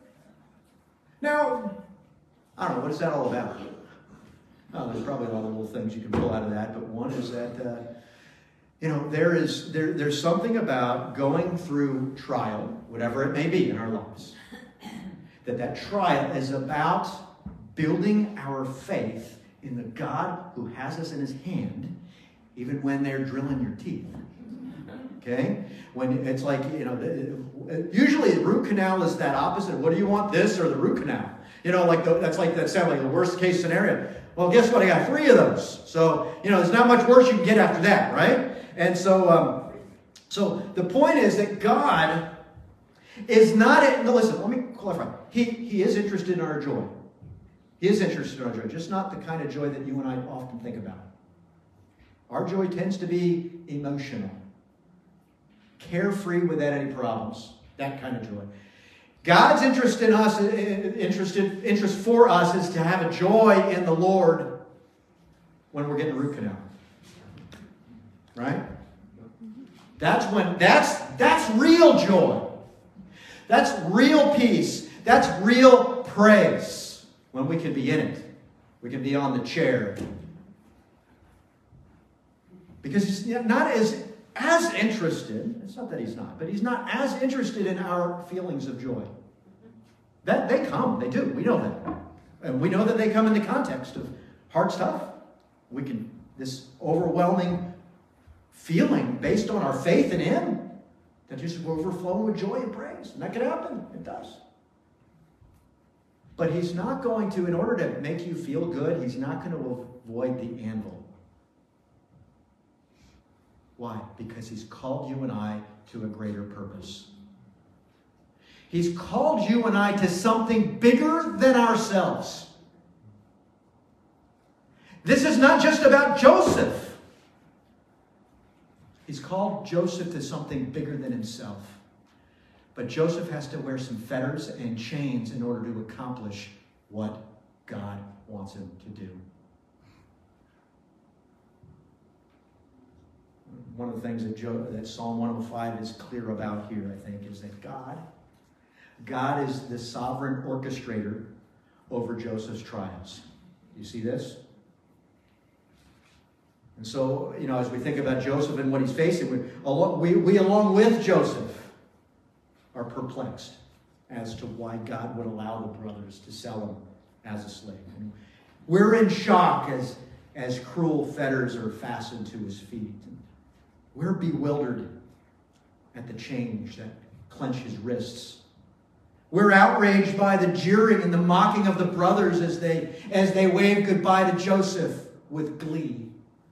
Now, I don't know, what is that all about? Oh, there's probably a lot of little things you can pull out of that, but one is that, uh, you know, there is there there's something about going through trial, whatever it may be in our lives, that that trial is about building our faith in the God who has us in his hand, even when they're drilling your teeth. Okay? When it's like, you know, usually the root canal is that opposite. What do you want, this or the root canal? You know, like the, that's like, that sounds like the worst case scenario. Well, guess what? I got three of those. So, you know, there's not much worse you can get after that, right? And so, um, so the point is that God is not, a, no, listen, let me clarify. He, he is interested in our joy. He is interested in our joy, just not the kind of joy that you and I often think about. Our joy tends to be emotional, carefree without any problems, that kind of joy. God's interest in us, interested, interest for us is to have a joy in the Lord when we're getting a root canal. Right? That's when, that's, that's real joy. That's real peace. That's real praise. When we can be in it. We can be on the chair. Because he's not as, as interested, it's not that he's not, but he's not as interested in our feelings of joy. That they come, they do, we know that. And we know that they come in the context of hard stuff. We can, this overwhelming feeling based on our faith in him, that just overflowing with joy and praise. And that can happen, it does. But he's not going to, in order to make you feel good, he's not going to avoid the anvil. Why? Because he's called you and I to a greater purpose. He's called you and I to something bigger than ourselves. This is not just about Joseph. He's called Joseph to something bigger than himself. But Joseph has to wear some fetters and chains in order to accomplish what God wants him to do. One of the things that, Jo- that Psalm one oh five is clear about here, I think, is that God, God is the sovereign orchestrator over Joseph's trials. You see this? And so, you know, as we think about Joseph and what he's facing, we, along, we, we along with Joseph, are perplexed as to why God would allow the brothers to sell him as a slave. And we're in shock as, as cruel fetters are fastened to his feet. We're bewildered at the change that clench his wrists. We're outraged by the jeering and the mocking of the brothers as they, as they wave goodbye to Joseph with glee.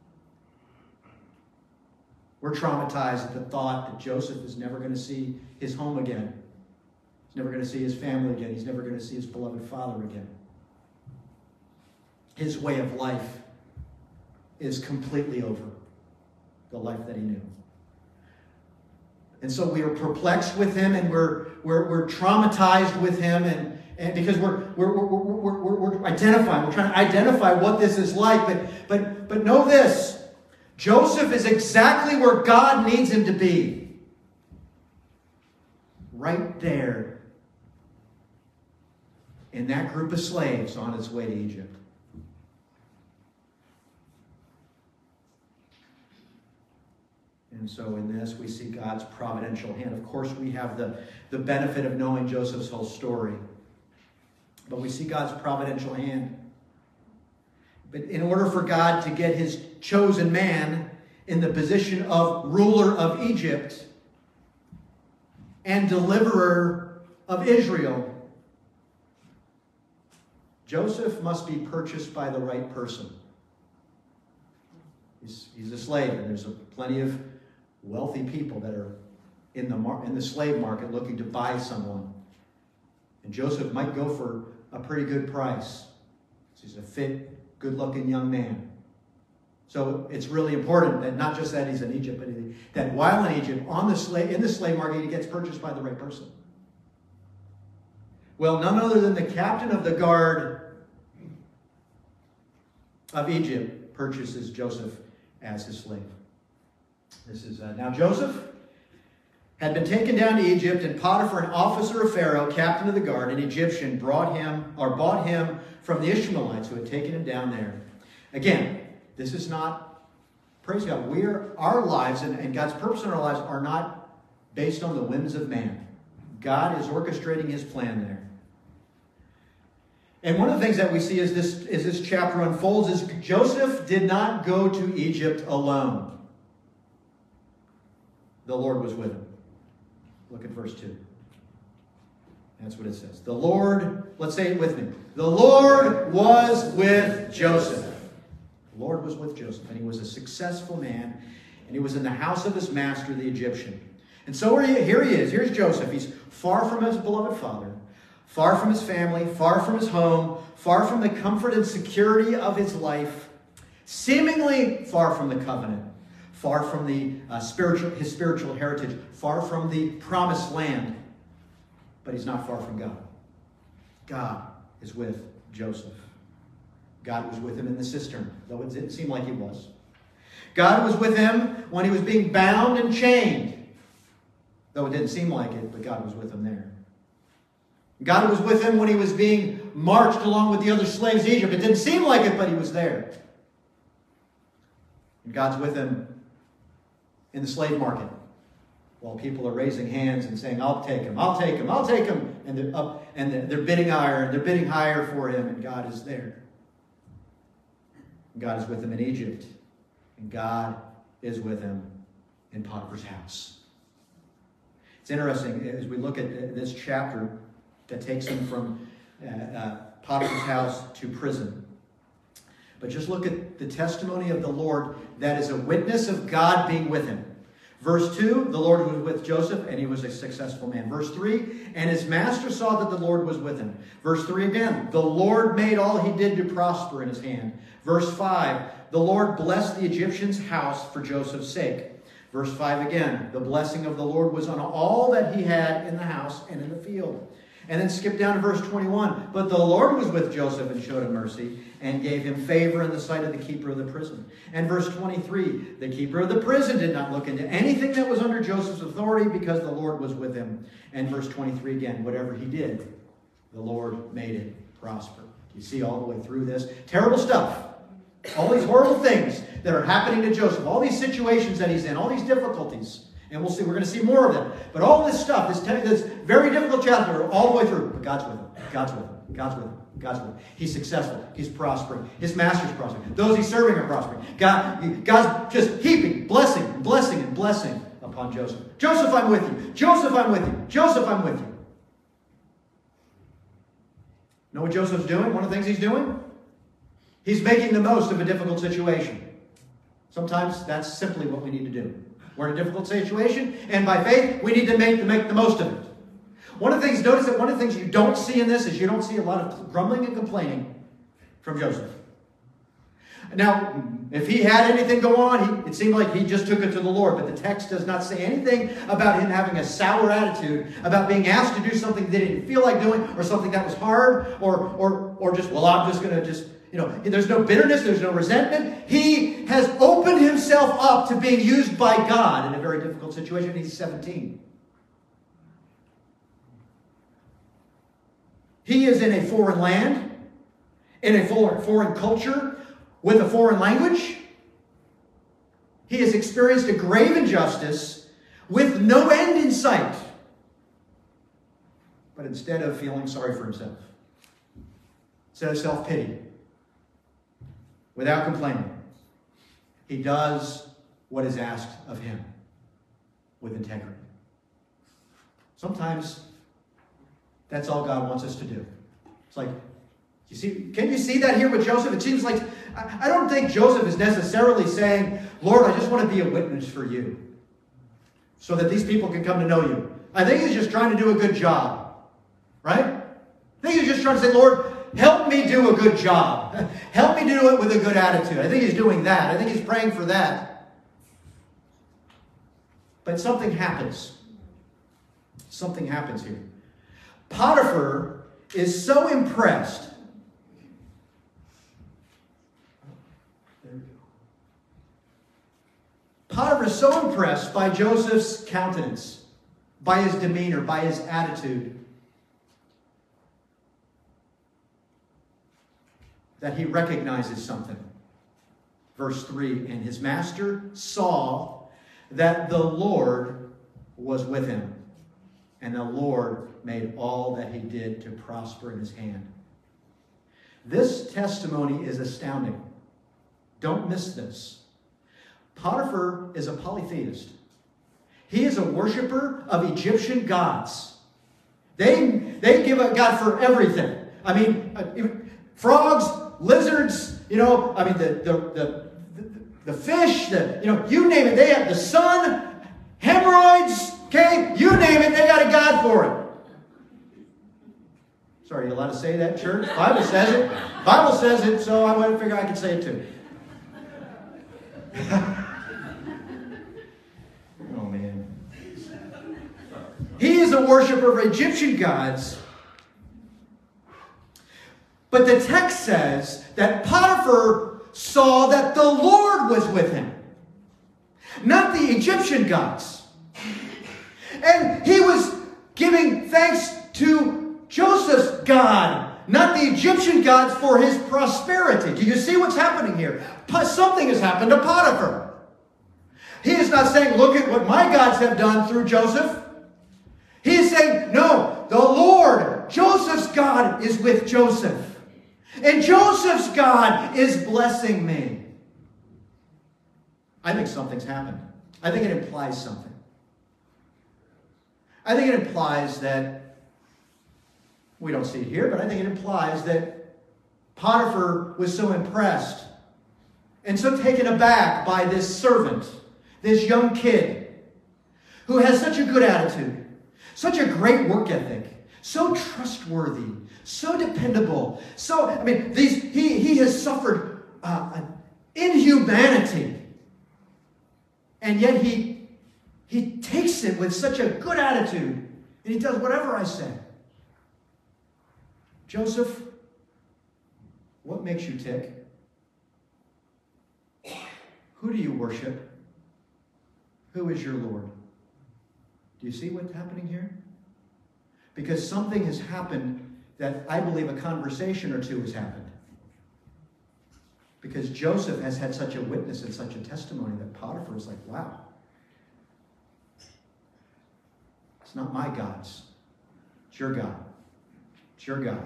We're traumatized at the thought that Joseph is never going to see his home again. He's never going to see his family again. He's never going to see his beloved father again. His way of life is completely over. The life that he knew. And so we are perplexed with him, and we're we're, we're traumatized with him, and, and because we're we're, we're, we're, we're, we're identifying, we're trying to identify what this is like. But but but know this. Joseph is exactly where God needs him to be. Right there. In that group of slaves on its way to Egypt. And so in this, we see God's providential hand. Of course, we have the, the benefit of knowing Joseph's whole story. But we see God's providential hand. But in order for God to get his chosen man in the position of ruler of Egypt and deliverer of Israel, Joseph must be purchased by the right person. He's, he's a slave, and there's a, plenty of wealthy people that are in the mar- in the slave market looking to buy someone. And Joseph might go for a pretty good price. He's a fit, good-looking young man. So it's really important that not just that he's in Egypt, but that while in Egypt, on the slave, in the slave market, he gets purchased by the right person. Well, none other than the captain of the guard of Egypt purchases Joseph as his slave. This is uh, now Joseph had been taken down to Egypt, and Potiphar, an officer of Pharaoh, captain of the guard, an Egyptian, brought him or bought him from the Ishmaelites who had taken him down there. Again, this is not, praise God, we're our lives and, and God's purpose in our lives are not based on the whims of man. God is orchestrating his plan there. And one of the things that we see as this, as this chapter unfolds is Joseph did not go to Egypt alone. The Lord was with him. Look at verse two. That's what it says. The Lord, let's say it with me. The Lord was with Joseph. The Lord was with Joseph, and he was a successful man, and he was in the house of his master, the Egyptian. And so here he is. Here's Joseph. He's far from his beloved father, far from his family, far from his home, far from the comfort and security of his life, seemingly far from the covenant, far from the uh, spiritual, his spiritual heritage, far from the promised land. But he's not far from God. God is with Joseph. God was with him in the cistern, though it didn't seem like he was. God was with him when he was being bound and chained, though it didn't seem like it, but God was with him there. God was with him when he was being marched along with the other slaves to Egypt. It didn't seem like it, but he was there. And God's with him in the slave market, while people are raising hands and saying, I'll take him, I'll take him, I'll take him. And they're up and they're bidding higher and they're bidding higher for him, and God is there. And God is with him in Egypt. And God is with him in Potiphar's house. It's interesting as we look at this chapter that takes him from uh, uh, Potiphar's house to prison. But just look at the testimony of the Lord that is a witness of God being with him. Verse two, the Lord was with Joseph, and he was a successful man. Verse three, and his master saw that the Lord was with him. Verse three again, the Lord made all he did to prosper in his hand. Verse five, the Lord blessed the Egyptian's house for Joseph's sake. Verse five again, the blessing of the Lord was on all that he had in the house and in the field. And then skip down to verse twenty-one. But the Lord was with Joseph and showed him mercy and gave him favor in the sight of the keeper of the prison. And verse twenty-three, the keeper of the prison did not look into anything that was under Joseph's authority because the Lord was with him. And verse twenty-three again, whatever he did, the Lord made it prosper. You see all the way through this. Terrible stuff. All these horrible things that are happening to Joseph. All these situations that he's in. All these difficulties. And we'll see, we're going to see more of them. But all this stuff, this, this very difficult chapter, all the way through. But God's with him. God's with him. God's with him. God's with him. He's successful. He's prospering. His master's prospering. Those he's serving are prospering. God, God's just heaping blessing and blessing and blessing upon Joseph. Joseph, I'm with you. Joseph, I'm with you. Joseph, I'm with you. Know what Joseph's doing? One of the things he's doing? He's making the most of a difficult situation. Sometimes that's simply what we need to do. We're in a difficult situation, and by faith, we need to make, to make the most of it. One of the things, notice that one of the things you don't see in this is you don't see a lot of grumbling and complaining from Joseph. Now, if he had anything go on, he, it seemed like he just took it to the Lord, but the text does not say anything about him having a sour attitude, about being asked to do something that he didn't feel like doing, or something that was hard, or, or, or just, well, I'm just going to just... You know, there's no bitterness, there's no resentment. He has opened himself up to being used by God in a very difficult situation. He's seventeen. He is in a foreign land, in a foreign culture, with a foreign language. He has experienced a grave injustice with no end in sight. But instead of feeling sorry for himself, instead of self-pity, without complaining, he does what is asked of him with integrity. Sometimes that's all God wants us to do. It's like, you see, can you see that here with Joseph? It seems like, I, I don't think Joseph is necessarily saying, Lord, I just want to be a witness for you so that these people can come to know you. I think he's just trying to do a good job, right? I think he's just trying to say, Lord, help me do a good job. Help me do it with a good attitude. I think he's doing that. I think he's praying for that. But something happens. Something happens here. Potiphar is so impressed. There we go. Potiphar is so impressed by Joseph's countenance, by his demeanor, by his attitude, that he recognizes something. Verse three, and his master saw that the Lord was with him, and the Lord made all that he did to prosper in his hand. This testimony is astounding. Don't miss this. Potiphar is a polytheist. He is a worshiper of Egyptian gods. They, they give a God for everything. I mean, uh, frogs, lizards, you know, I mean, the, the, the, the, the fish, the, you know, you name it. They have the sun, hemorrhoids, okay? You name it, they got a God for it. Sorry, are you allowed to say that, church? Bible says it. Bible says it, so I wanted to figure I could say it too. Oh, man. He is a worshiper of Egyptian gods. But the text says that Potiphar saw that the Lord was with him, not the Egyptian gods. And he was giving thanks to Joseph's God, not the Egyptian gods, for his prosperity. Do you see what's happening here? Something has happened to Potiphar. He is not saying, look at what my gods have done through Joseph. He is saying, no, the Lord, Joseph's God, is with Joseph. And Joseph's God is blessing me. I think something's happened. I think it implies something. I think it implies that, we don't see it here, but I think it implies that Potiphar was so impressed and so taken aback by this servant, this young kid, who has such a good attitude, such a great work ethic, so trustworthy, so dependable. So, I mean, these he, he has suffered uh, an inhumanity. And yet he, he takes it with such a good attitude, and he does whatever I say. Joseph, what makes you tick? Who do you worship? Who is your Lord? Do you see what's happening here? Because something has happened that I believe a conversation or two has happened. Because Joseph has had such a witness and such a testimony that Potiphar is like, wow. It's not my gods. It's your God. It's your God.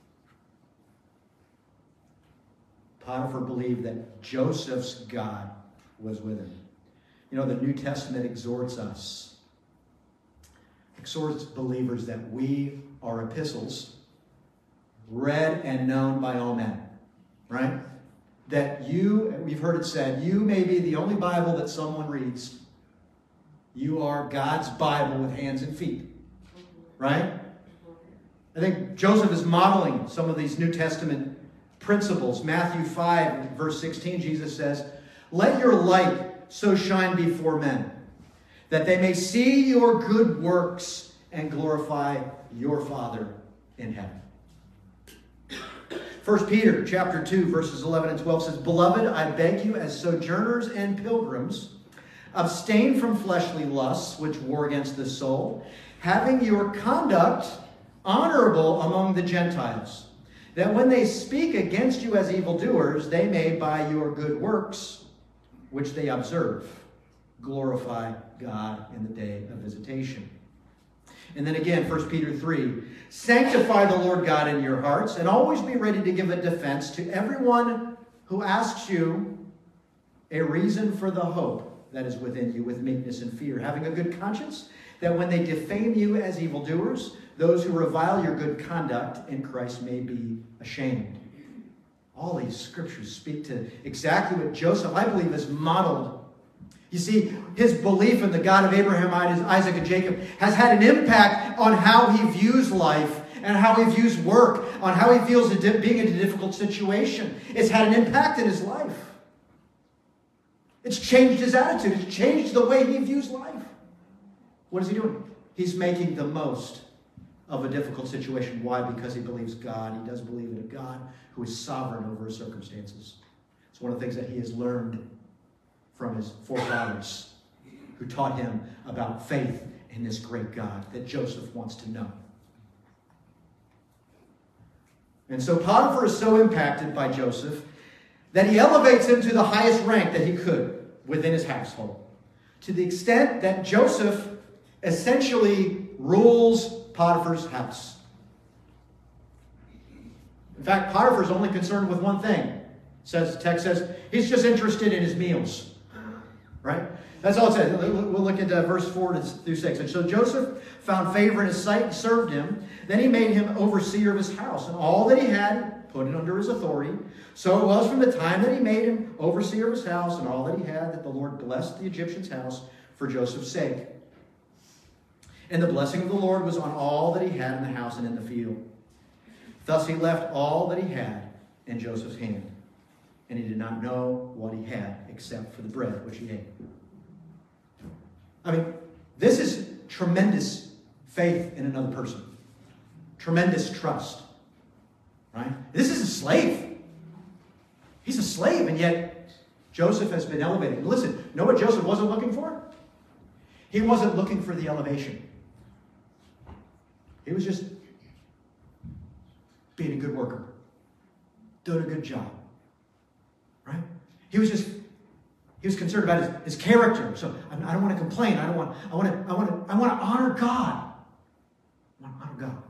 Potiphar believed that Joseph's God was with him. You know, the New Testament exhorts us, exhorts believers that we are epistles read and known by all men, right? That you, we've heard it said, you may be the only Bible that someone reads. You are God's Bible with hands and feet, right? I think Joseph is modeling some of these New Testament principles. Matthew five, verse sixteen, Jesus says, let your light so shine before men, that they may see your good works and glorify your Father in heaven. First Peter chapter two, verses eleven and twelve says, beloved, I beg you as sojourners and pilgrims, abstain from fleshly lusts which war against the soul, having your conduct honorable among the Gentiles, that when they speak against you as evildoers, they may by your good works, which they observe, glorify God in the day of visitation. And then again, First Peter three, sanctify the Lord God in your hearts, and always be ready to give a defense to everyone who asks you a reason for the hope that is within you with meekness and fear, having a good conscience, that when they defame you as evildoers, those who revile your good conduct in Christ may be ashamed. All these scriptures speak to exactly what Joseph, I believe, has modeled. You see, his belief in the God of Abraham, Isaac, and Jacob has had an impact on how he views life and how he views work, on how he feels being in a difficult situation. It's had an impact in his life. It's changed his attitude. It's changed the way he views life. What is he doing? He's making the most of a difficult situation. Why? Because he believes God. He does believe in a God who is sovereign over his circumstances. It's one of the things that he has learned from his forefathers, who taught him about faith in this great God that Joseph wants to know. And so Potiphar is so impacted by Joseph that he elevates him to the highest rank that he could within his household, to the extent that Joseph essentially rules Potiphar's house. In fact, Potiphar's only concerned with one thing. Says the text says he's just interested in his meals. Right? That's all it says. We'll look at uh, verse four through six. And so Joseph found favor in his sight and served him. Then he made him overseer of his house. And all that he had, put it under his authority. So it was from the time that he made him overseer of his house and all that he had that the Lord blessed the Egyptian's house for Joseph's sake. And the blessing of the Lord was on all that he had in the house and in the field. Thus he left all that he had in Joseph's hand. And he did not know what he had except for the bread which he ate. I mean, this is tremendous faith in another person. Tremendous trust. Right? This is a slave. He's a slave, and yet Joseph has been elevated. Listen, know what Joseph wasn't looking for? He wasn't looking for the elevation. He was just being a good worker. Doing a good job. Right? He was just, he was concerned about his, his character. So I, I don't want to complain. I don't want, I want to, I want to, I want to honor God. I want to honor God.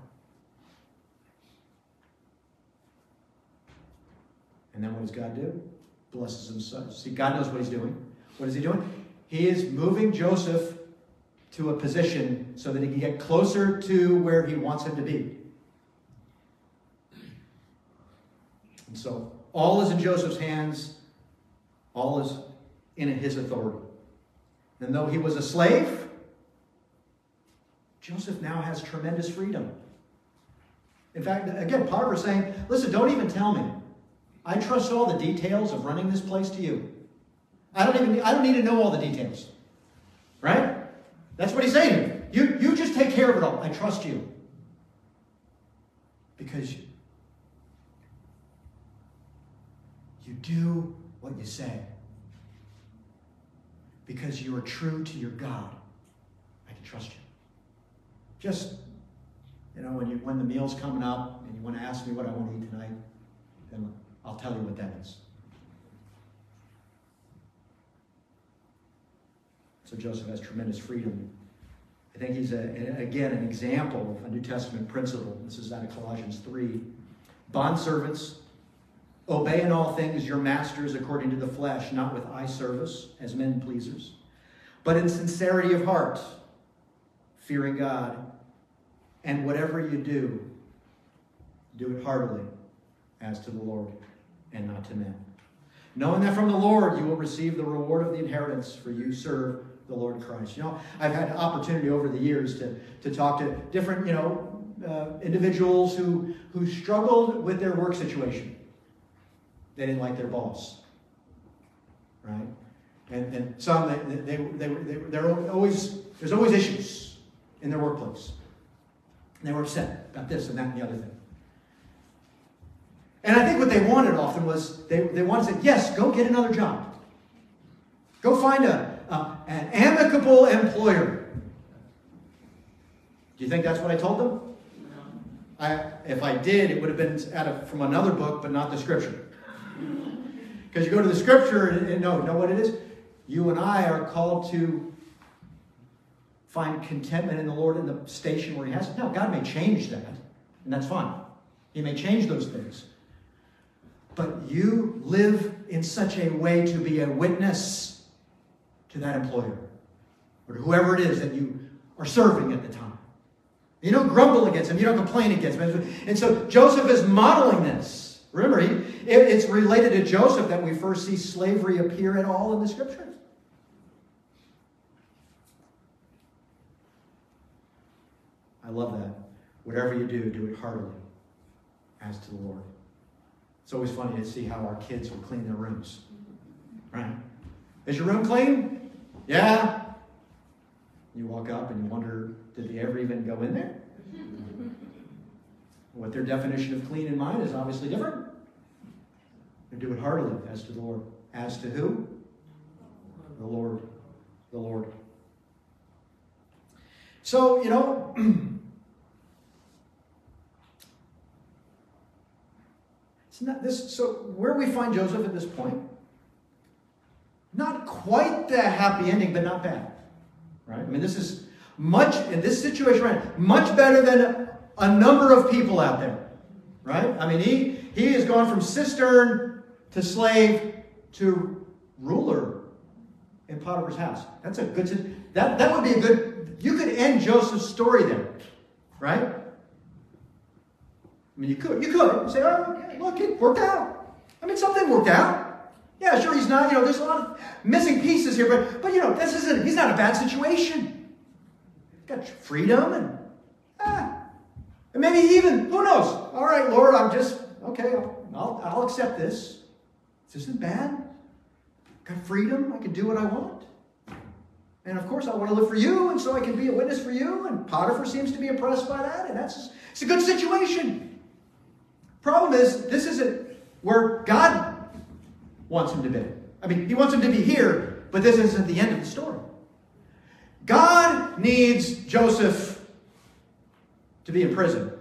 And then what does God do? Blesses him son. See, God knows what he's doing. What is he doing? He is moving Joseph to a position so that he can get closer to where he wants him to be. And so all is in Joseph's hands. All is in his authority. And though he was a slave, Joseph now has tremendous freedom. In fact, again, Potiphar is saying, listen, don't even tell me. I trust all the details of running this place to you. I don't even I don't need to know all the details. Right? That's what he's saying. You, you just take care of it all. I trust you. Because you, you do what you say. Because you are true to your God. I can trust you. Just, you know, when you when the meal's coming up and you want to ask me what I want to eat tonight, then I'll tell you what that is. So Joseph has tremendous freedom. I think he's, a, again, an example of a New Testament principle. This is out of Colossians three. Bondservants, obey in all things your masters according to the flesh, not with eye service as men pleasers, but in sincerity of heart, fearing God. And whatever you do, do it heartily as to the Lord and not to men. Knowing that from the Lord you will receive the reward of the inheritance, for you serve the Lord Christ. You know, I've had opportunity over the years to, to talk to different, you know, uh, individuals who, who struggled with their work situation. They didn't like their boss. Right? And, and some, they, they, they, they, they, they're always, there's always issues in their workplace. And they were upset about this and that and the other thing. And I think what they wanted often was, they, they wanted to say, yes, go get another job. Go find a, a, an amicable employer. Do you think that's what I told them? No. I, if I did, it would have been out of, from another book, but not the Scripture. Because you go to the Scripture and, and know, know what it is? You and I are called to find contentment in the Lord in the station where He has it. Now, God may change that, and that's fine. He may change those things. But you live in such a way to be a witness to that employer or to whoever it is that you are serving at the time. You don't grumble against him. You don't complain against him. And so Joseph is modeling this. Remember, he, it, it's related to Joseph that we first see slavery appear at all in the Scriptures. I love that. Whatever you do, do it heartily as to the Lord. It's always funny to see how our kids will clean their rooms. Right? Is your room clean? Yeah. You walk up and you wonder, did they ever even go in there? What their definition of clean in mind is obviously different. They do it heartily as to the Lord. As to who? The Lord. The Lord. So, you know, it's not this. So, where we find Joseph at this point, not quite the happy ending, but not bad, right? I mean, this is much in this situation, right? Much better than a, a number of people out there, right? I mean, he, he has gone from cistern to slave to ruler in Potiphar's house. That's a good, that, that would be a good, you could end Joseph's story there, right? I mean, you could, you could say, oh, okay, look, it worked out. I mean, something worked out. Yeah, sure, he's not, you know, there's a lot of missing pieces here, but, but you know, this isn't, he's not a bad situation. He's got freedom and, ah, and maybe even, who knows? All right, Lord, I'm just, okay, I'll, I'll, I'll accept this. This isn't bad. Got freedom, I can do what I want. And of course, I want to live for you, and so I can be a witness for you, and Potiphar seems to be impressed by that, and that's, it's a good situation. Problem is, this isn't where God wants him to be. I mean, he wants him to be here, but this isn't the end of the story. God needs Joseph to be in prison.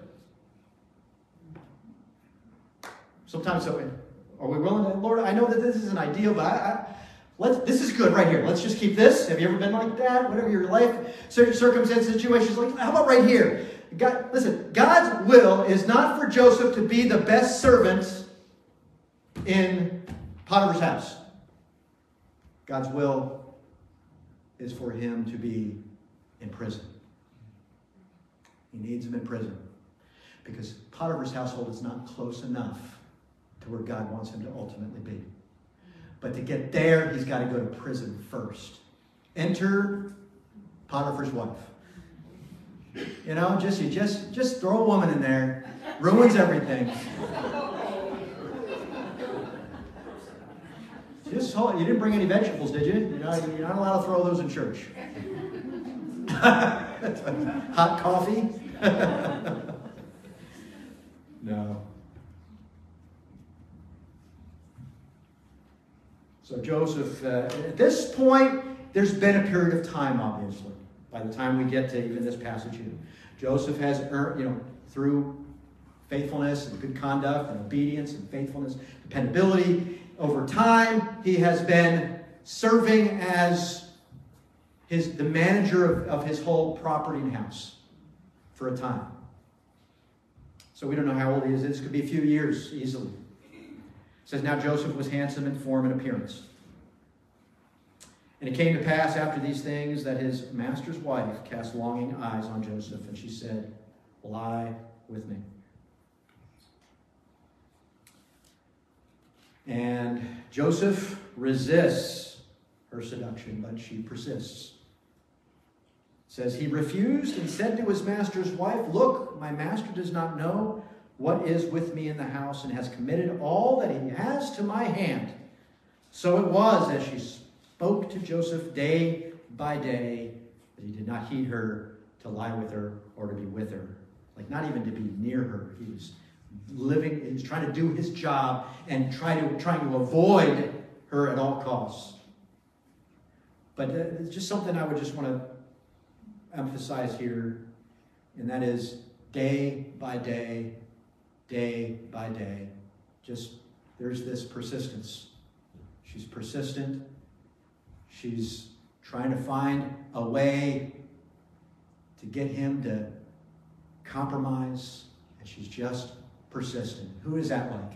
Sometimes, so are we willing to, Lord, I know that this isn't ideal, but I, I, let's, this is good right here. Let's just keep this. Have you ever been like that? Whatever your life circumstance, situations, like, how about right here? God, listen, God's will is not for Joseph to be the best servant in Potiphar's house. God's will is for him to be in prison. He needs him in prison because Potiphar's household is not close enough to where God wants him to ultimately be. But to get there, he's got to go to prison first. Enter Potiphar's wife. You know, just you just just throw a woman in there, ruins everything. Just hold, you didn't bring any vegetables, did you? You're not, you're not allowed to throw those in church. Hot coffee? No. So Joseph, uh, at this point, there's been a period of time, obviously, by the time we get to even this passage here. Joseph has earned, you know, through faithfulness and good conduct and obedience and faithfulness, dependability, over time, he has been serving as his, the manager of, of his whole property and house for a time. So we don't know how old he is. This could be a few years easily. It says, now Joseph was handsome in form and appearance. And it came to pass after these things that his master's wife cast longing eyes on Joseph, and she said, lie with me. And Joseph resists her seduction, but she persists. It says, he refused and said to his master's wife, look, my master does not know what is with me in the house and has committed all that he has to my hand. So it was as she spoke to Joseph day by day that he did not heed her to lie with her or to be with her. Like not even to be near her. He was living, he was trying to do his job and trying to, trying to avoid her at all costs. But uh, it's just something I would just want to emphasize here, and that is day by day, day by day, just there's this persistence. She's persistent. She's trying to find a way to get him to compromise, and she's just persistent. Who is that like?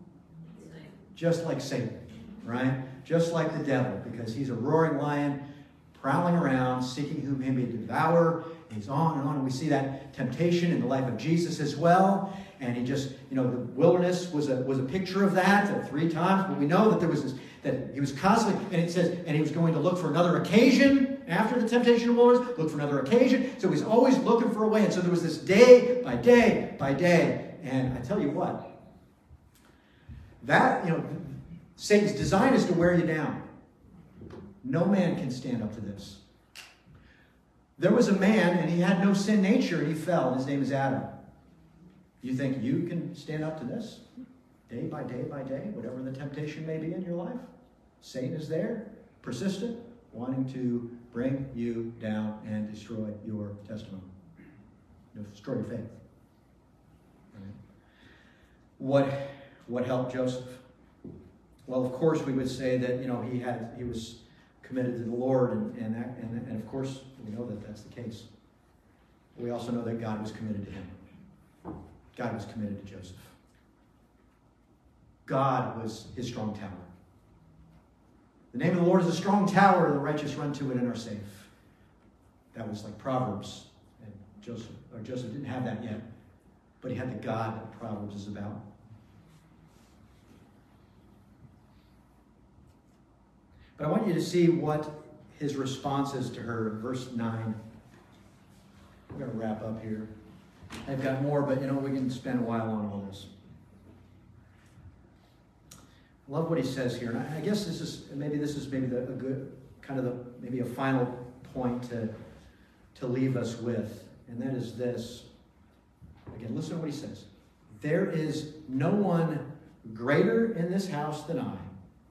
Just like Satan, right? Just like the devil, because he's a roaring lion prowling around, seeking whom he may devour. And he's on and on. And we see that temptation in the life of Jesus as well. And he just, you know, the wilderness was a was a picture of that uh, three times. But we know that there was this, that he was constantly, and it says, and he was going to look for another occasion after the temptation of the wilderness, look for another occasion. So he's always looking for a way. And so there was this day by day by day. And I tell you what, that, you know, Satan's design is to wear you down. No man can stand up to this. There was a man, and he had no sin nature, and he fell, and his name is Adam. You think you can stand up to this? Day by day by day, whatever the temptation may be in your life? Satan is there, persistent, wanting to bring you down and destroy your testimony. Destroy your faith. Right? What, what helped Joseph? Well, of course, we would say that, you know, he had he was committed to the Lord, and and, that, and and of course we know that that's the case. We also know that God was committed to him. God was committed to Joseph. God was his strong tower. The name of the Lord is a strong tower, the righteous run to it and are safe. That was like Proverbs. And Joseph, or Joseph didn't have that yet, but he had the God that Proverbs is about. But I want you to see what his response is to her in verse nine. We're going to wrap up here. I've got more, but you know, we can spend a while on all this. I love what he says here. And I, I guess this is, maybe this is maybe the, a good, kind of the, maybe a final point to, to leave us with. And that is this. Again, listen to what he says. There is no one greater in this house than I,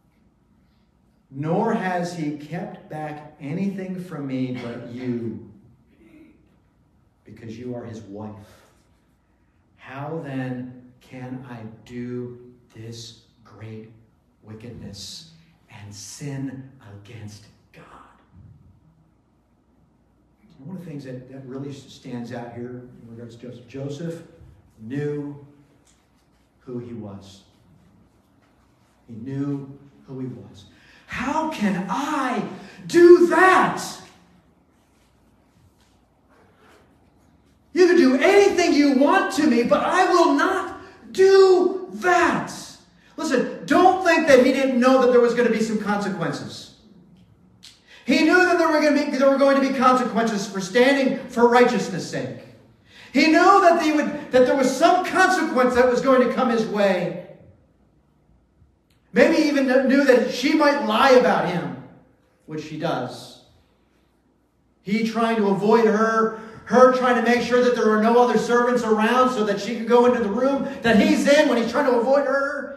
nor has he kept back anything from me but you, because you are his wife. How then can I do this great wickedness and sin against God? One of the things that, that really stands out here in regards to Joseph, Joseph knew who he was. He knew who he was. How can I do that? You can do anything you want to me, but I will not do that. Listen, don't think that he didn't know that there was going to be some consequences. He knew that there were going to be, there were going to be consequences for standing for righteousness' sake. He knew that, they would, that there was some consequence that was going to come his way. Maybe even knew that she might lie about him, which she does. He trying to avoid her, her trying to make sure that there are no other servants around so that she could go into the room that he's in when he's trying to avoid her.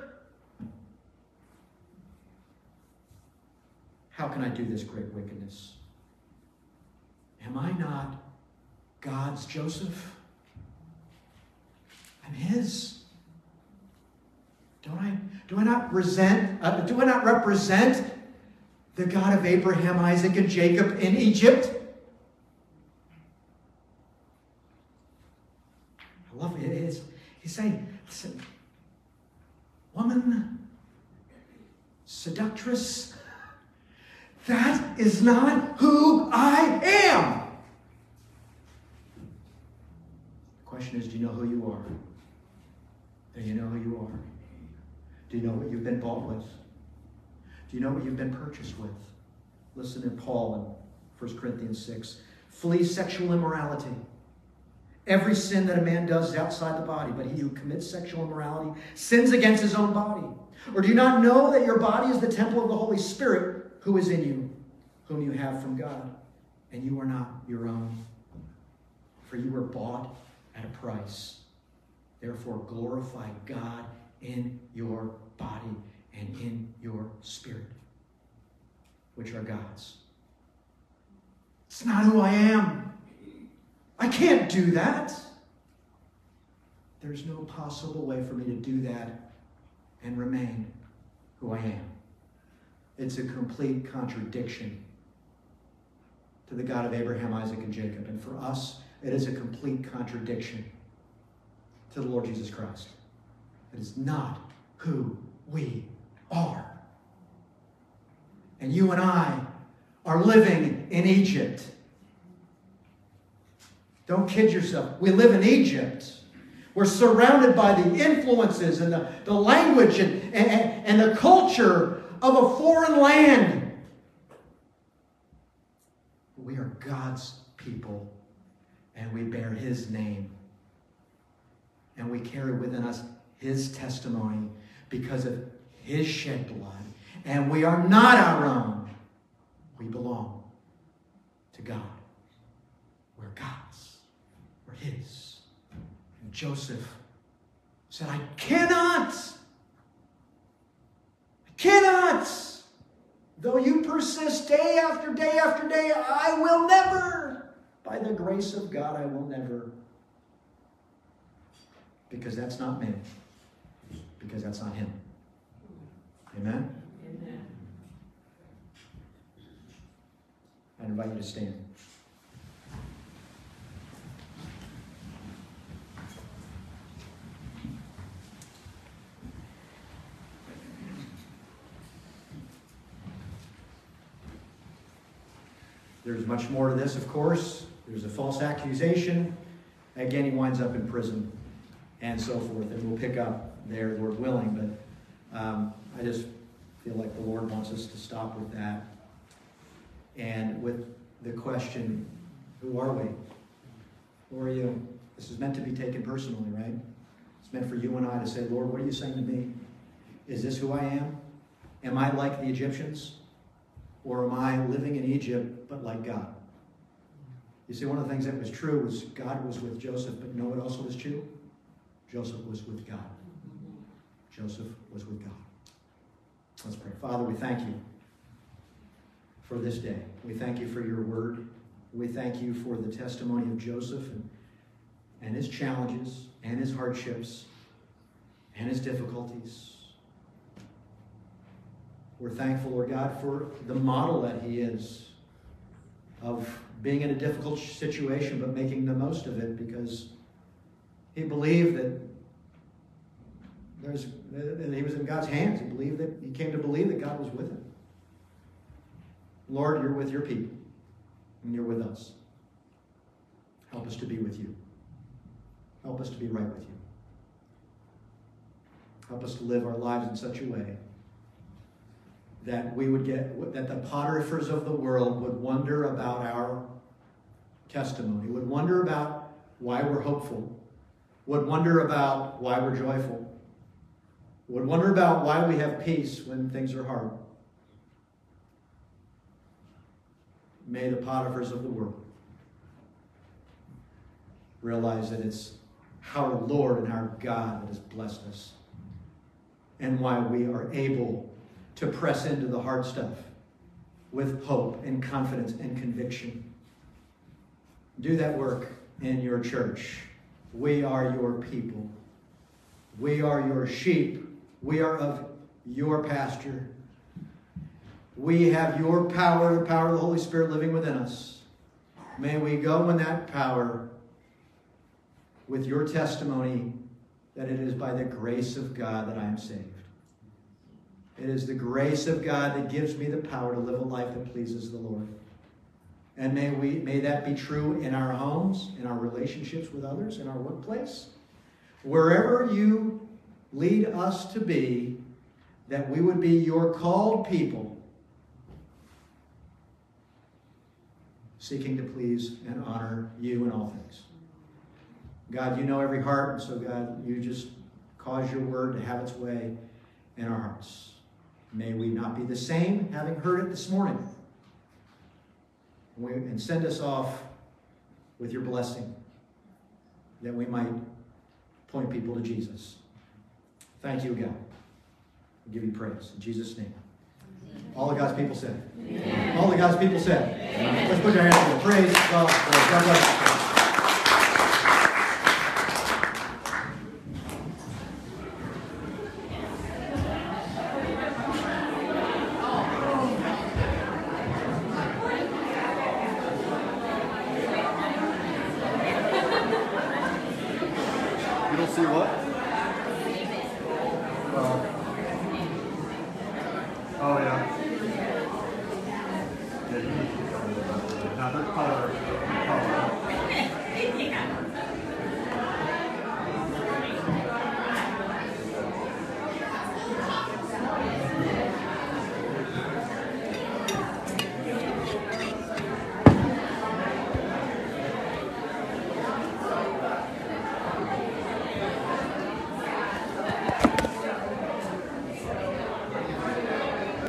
How can I do this great wickedness? Am I not God's Joseph? I'm his. Don't I, do I not resent, uh, do I not represent the God of Abraham, Isaac, and Jacob in Egypt? I love it. It's, he's saying, listen, woman, seductress, that is not who I am. The question is, do you know who you are? Do you know who you are? Do you know what you've been bought with? Do you know what you've been purchased with? Listen to Paul in First Corinthians six. Flee sexual immorality. Every sin that a man does is outside the body, but he who commits sexual immorality sins against his own body. Or do you not know that your body is the temple of the Holy Spirit who is in you, whom you have from God, and you are not your own? For you were bought at a price. Therefore glorify God in your body and in your spirit, which are God's. It's not who I am. I can't do that. There's no possible way for me to do that and remain who I am. It's a complete contradiction to the God of Abraham, Isaac, and Jacob. And for us, it is a complete contradiction to the Lord Jesus Christ. It is not who we are. And you and I are living in Egypt. Don't kid yourself. We live in Egypt. We're surrounded by the influences and the, the language and, and, and the culture of a foreign land. We are God's people, and we bear his name. And we carry within us his testimony because of his shed blood. And we are not our own. We belong to God. We're God's. We're his. And Joseph said, I cannot. I cannot. Though you persist day after day after day, I will never. By the grace of God, I will never. Because that's not me. Because that's not him. Amen? Amen. I invite you to stand. There's much more to this, of course. There's a false accusation. Again, he winds up in prison and so forth. And we'll pick up there, Lord willing. But um, I just feel like the Lord wants us to stop with that. And with the question, who are we? Who are you? This is meant to be taken personally, right? It's meant for you and I to say, Lord, what are you saying to me? Is this who I am? Am I like the Egyptians? Or am I living in Egypt, but like God? You see, one of the things that was true was God was with Joseph, but know what also was true? Joseph was with God. Joseph was with God. Let's pray. Father, we thank you for this day. We thank you for your word. We thank you for the testimony of Joseph and, and his challenges and his hardships and his difficulties. We're thankful, Lord God, for the model that he is of being in a difficult situation but making the most of it, because he believed that there's that he was in God's hands. He believed that he came to believe that God was with him. Lord, you're with your people, and you're with us. Help us to be with you. Help us to be right with you. Help us to live our lives in such a way that we would get, that the potiphars of the world would wonder about our testimony, would wonder about why we're hopeful, would wonder about why we're joyful, would wonder about why we have peace when things are hard. May the potiphars of the world realize that it's our Lord and our God that has blessed us, and why we are able to press into the hard stuff with hope and confidence and conviction. Do that work in your church. We are your people. We are your sheep. We are of your pasture. We have your power, the power of the Holy Spirit living within us. May we go in that power with your testimony that it is by the grace of God that I am saved. It is the grace of God that gives me the power to live a life that pleases the Lord. And may we may that be true in our homes, in our relationships with others, in our workplace. Wherever you lead us to be, that we would be your called people, seeking to please and honor you in all things. God, you know every heart, and so God, you just cause your word to have its way in our hearts. May we not be the same, having heard it this morning. And send us off with your blessing, that we might point people to Jesus. Thank you, God. We give you praise. In Jesus' name. All of God's people said. Amen. All of God's people said. Amen. Let's put our hands together. Praise God. God bless you. You don't see what?